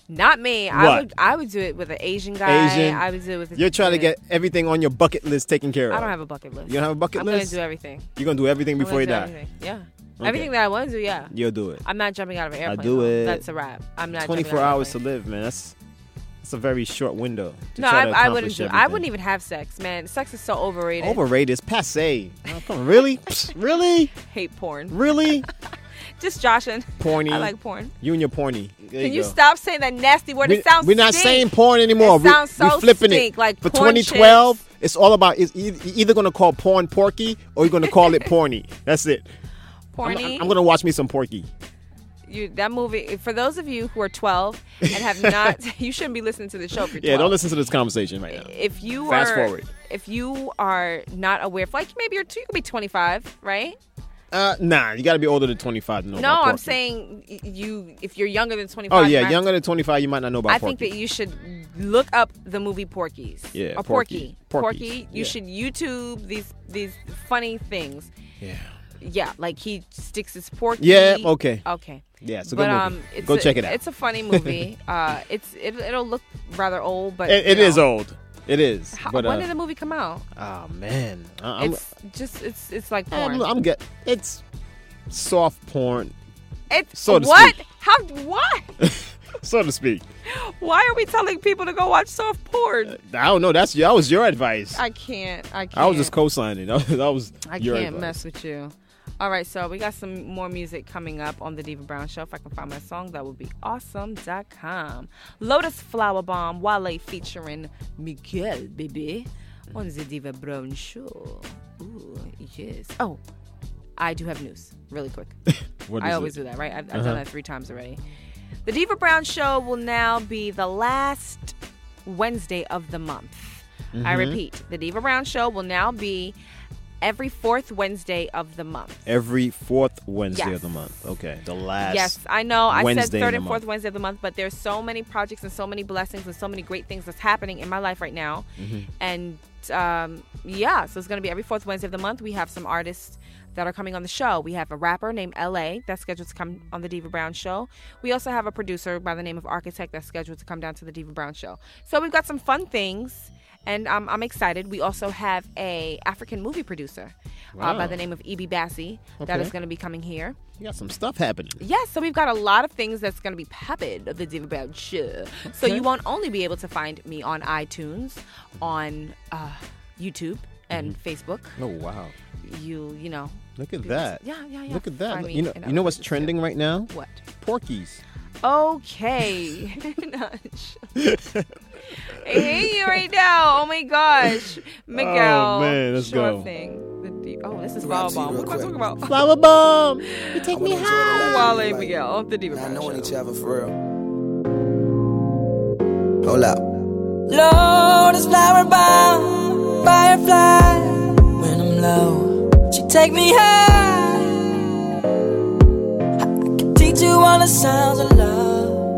Not me. I What? would I would do it with an Asian guy. Asian. I would do it with a You're trying to get everything on your bucket list taken care of. I don't have a bucket list. You don't have a bucket I'm list? I'm gonna do everything. You're gonna do everything I'm before you gonna die. do everything. Yeah. Okay. Everything that I want to do, yeah. You'll do it. I'm not jumping out of an I'll airplane. do though. it. That's a wrap. I'm not. twenty-four jumping out of an hours to live, man. That's that's a very short window. To No, try I, to I wouldn't accomplish do. I everything. wouldn't even have sex, man. Sex is so overrated. Overrated. It's passe. Oh, come on, really? Really? Hate porn. Really? Just joshing. Porny. I like porn. You and your porny. There Can you go. stop saying that nasty word? We, It sounds. we're not stink. saying porn anymore. It sounds we, so we're flipping stink, it. like For porn twenty twelve, it's all about. It's e- you're either gonna call porn porky or you're gonna call it porny. That's it. Porny. I'm, I'm gonna watch me some porky. You, that movie, for those of you who are twelve and have not, you shouldn't be listening to the show if you're twelve. Yeah, don't listen to this conversation right now. If you Fast are, forward. If you are not aware, like maybe you're two, you could be twenty-five, right? Uh, nah, you got to be older than twenty-five to know No, about I'm porky. saying y- you. If you're younger than twenty-five, Oh you yeah, might- younger than twenty-five, you might not know about I porky. think that you should look up the movie Porky's. Yeah, or Porky. Porky. Porky's, Porky. You yeah. should YouTube these these funny things. Yeah. Yeah, like he sticks his porky. Yeah, okay. Okay. Yeah, it's a but, good movie. Um, it's Go a, check it out. It's a funny movie. uh, it's it, it'll look rather old, but It, it you is know. old. It is. How, but, when uh, did the movie come out? Oh man, I- I'm, It's just it's it's like porn. I'm, I'm get. It's soft porn, it's so to what? speak. How what? so to speak. Why are we telling people to go watch soft porn? I don't know. That's that was your advice. I can't. I can't. I was just co-signing. That was, that was I your can't advice. mess with you. All right, so we got some more music coming up on the Diva Brown Show. If I can find my song, that would be awesome dot com. Lotus Flower Bomb, Wale featuring Miguel, baby, on the Diva Brown Show. Ooh, yes. Oh, I do have news, really quick. What I is always it? do that, right? I've, I've Uh-huh. done that three times already. The Diva Brown Show will now be the last Wednesday of the month. I Mhm. repeat, the Diva Brown Show will now be every fourth Wednesday of the month. Every fourth Wednesday Yes. of the month. Okay, the last. Yes, I know. I Wednesday said in third the and fourth month. Wednesday of the month, but there's so many projects and so many blessings and so many great things that's happening in my life right now. Mhm. And um, yeah, so it's going to be every fourth Wednesday of the month. We have some artists that are coming on the show. We have a rapper named L A that's scheduled to come on the Diva Brown Show. We also have a producer by the name of Architect that's scheduled to come down to the Diva Brown Show. So we've got some fun things. And um, I'm excited. We also have a African movie producer uh, Wow. by the name of E B Bassi that Okay. is going to be coming here. You got some stuff happening. Yes, so we've got a lot of things that's going to be popping of the Diva Brown Show. So Okay. you won't only be able to find me on iTunes, on uh, YouTube, and Facebook. Oh wow! You, you know. Look at be- that. Yeah, yeah, yeah. Look at that. Find me You know, in you know other what's places, too. trending right now? What? Porkies. Okay. I hate you right now. Oh my gosh. Miguel. Oh, man, let's sure go. Thing. The D- oh, this is Flower Bomb. What am I talking about? Flower bomb. You take me high. Wale Miguel, the Diva Brown knowing Show. each other for real. Hold up. Lotus flower bomb, firefly. When I'm low, she take me high. I can teach you all the sounds of love.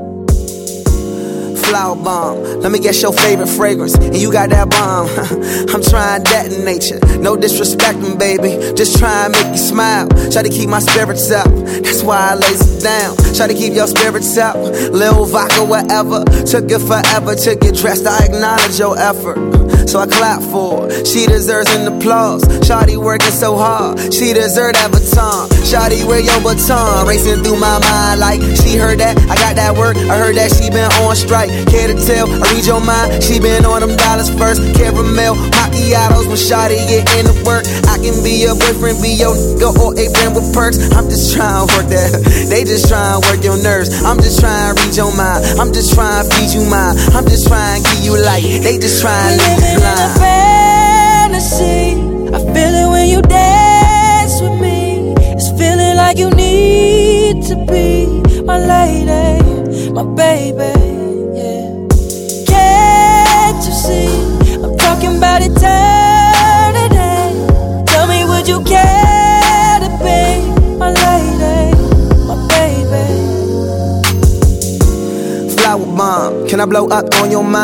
Flower bomb, let me guess your favorite fragrance. And you got that bomb. I'm trying to detonate you. No disrespecting, baby. Just try and make you smile. Try to keep my spirits up. That's why I lays it down. Try to keep your spirits up. Lil vodka, whatever. Took it forever to get dressed. I acknowledge your effort. So I clap for her. She deserves an applause. Shawty working so hard. She deserve that baton. Shawty, wear your baton. Racing through my mind like she heard that. I got that work. I heard that she been on strike. Care to tell? I read your mind. She been on them dollars first. Caramel macchiatos when Shawty get into work. I can be your boyfriend, be your nigga, or a friend with perks. I'm just trying to work that. They just trying to work your nerves. I'm just trying to read your mind. I'm just trying to feed you mine. I'm just trying to give you light. They just trying to leave you blind. Fantasy, I feel it when you dance with me. It's feeling like you need to be my lady, my baby. Yeah. Can't you see? I'm talking about eternity. Tell me, would you care to be my lady, my baby? Flower bomb, can I blow up on your mind?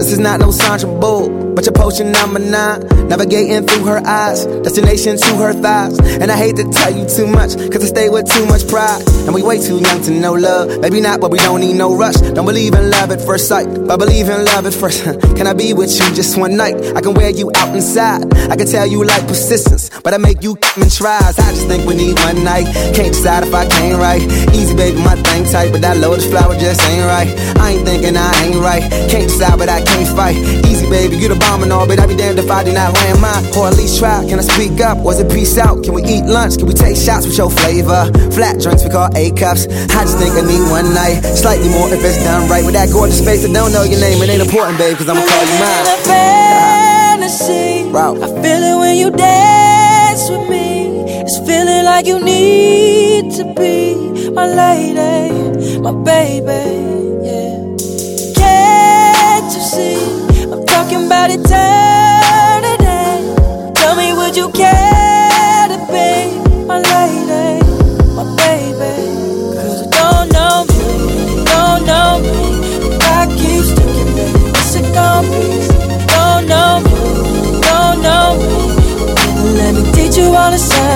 This is not no Sandra Bull, but your potion number nine. Navigating through her eyes, destination to her thighs. And I hate to tell you too much, cause I stay with too much pride. And we way too young to know love. Maybe not, but we don't need no rush. Don't believe in love at first sight, but believe in love at first. Can I be with you just one night? I can wear you out inside. I can tell you like persistence, but I make you in tries. I just think we need one night. Can't decide if I can't right. Easy baby, my thing tight, but that lotus flower just ain't right. I ain't thinking I ain't right. Can't decide, but I can't fight. Easy baby, you the bomb and all, but I be damned if I do not land mine. Or at least try. Can I speak up? Was it peace out? Can we eat lunch? Can we take shots with your flavor? Flat drinks we call A-cups. I just think I need one night. Slightly more if it's done right. With that gorgeous face, I don't know your name. It ain't important, babe, cause I'ma call you mine. In a fantasy, I feel it when you dance with me. It's feeling like you need to be my lady, my baby, yeah. Can't you see? I'm talking about eternity. Tell me, would you care to be my lady, my baby? Cause you don't know me, you don't know me. If I keep sticking, baby, what's it gonna be? You don't know me, you don't know me. Let me teach you all the signs.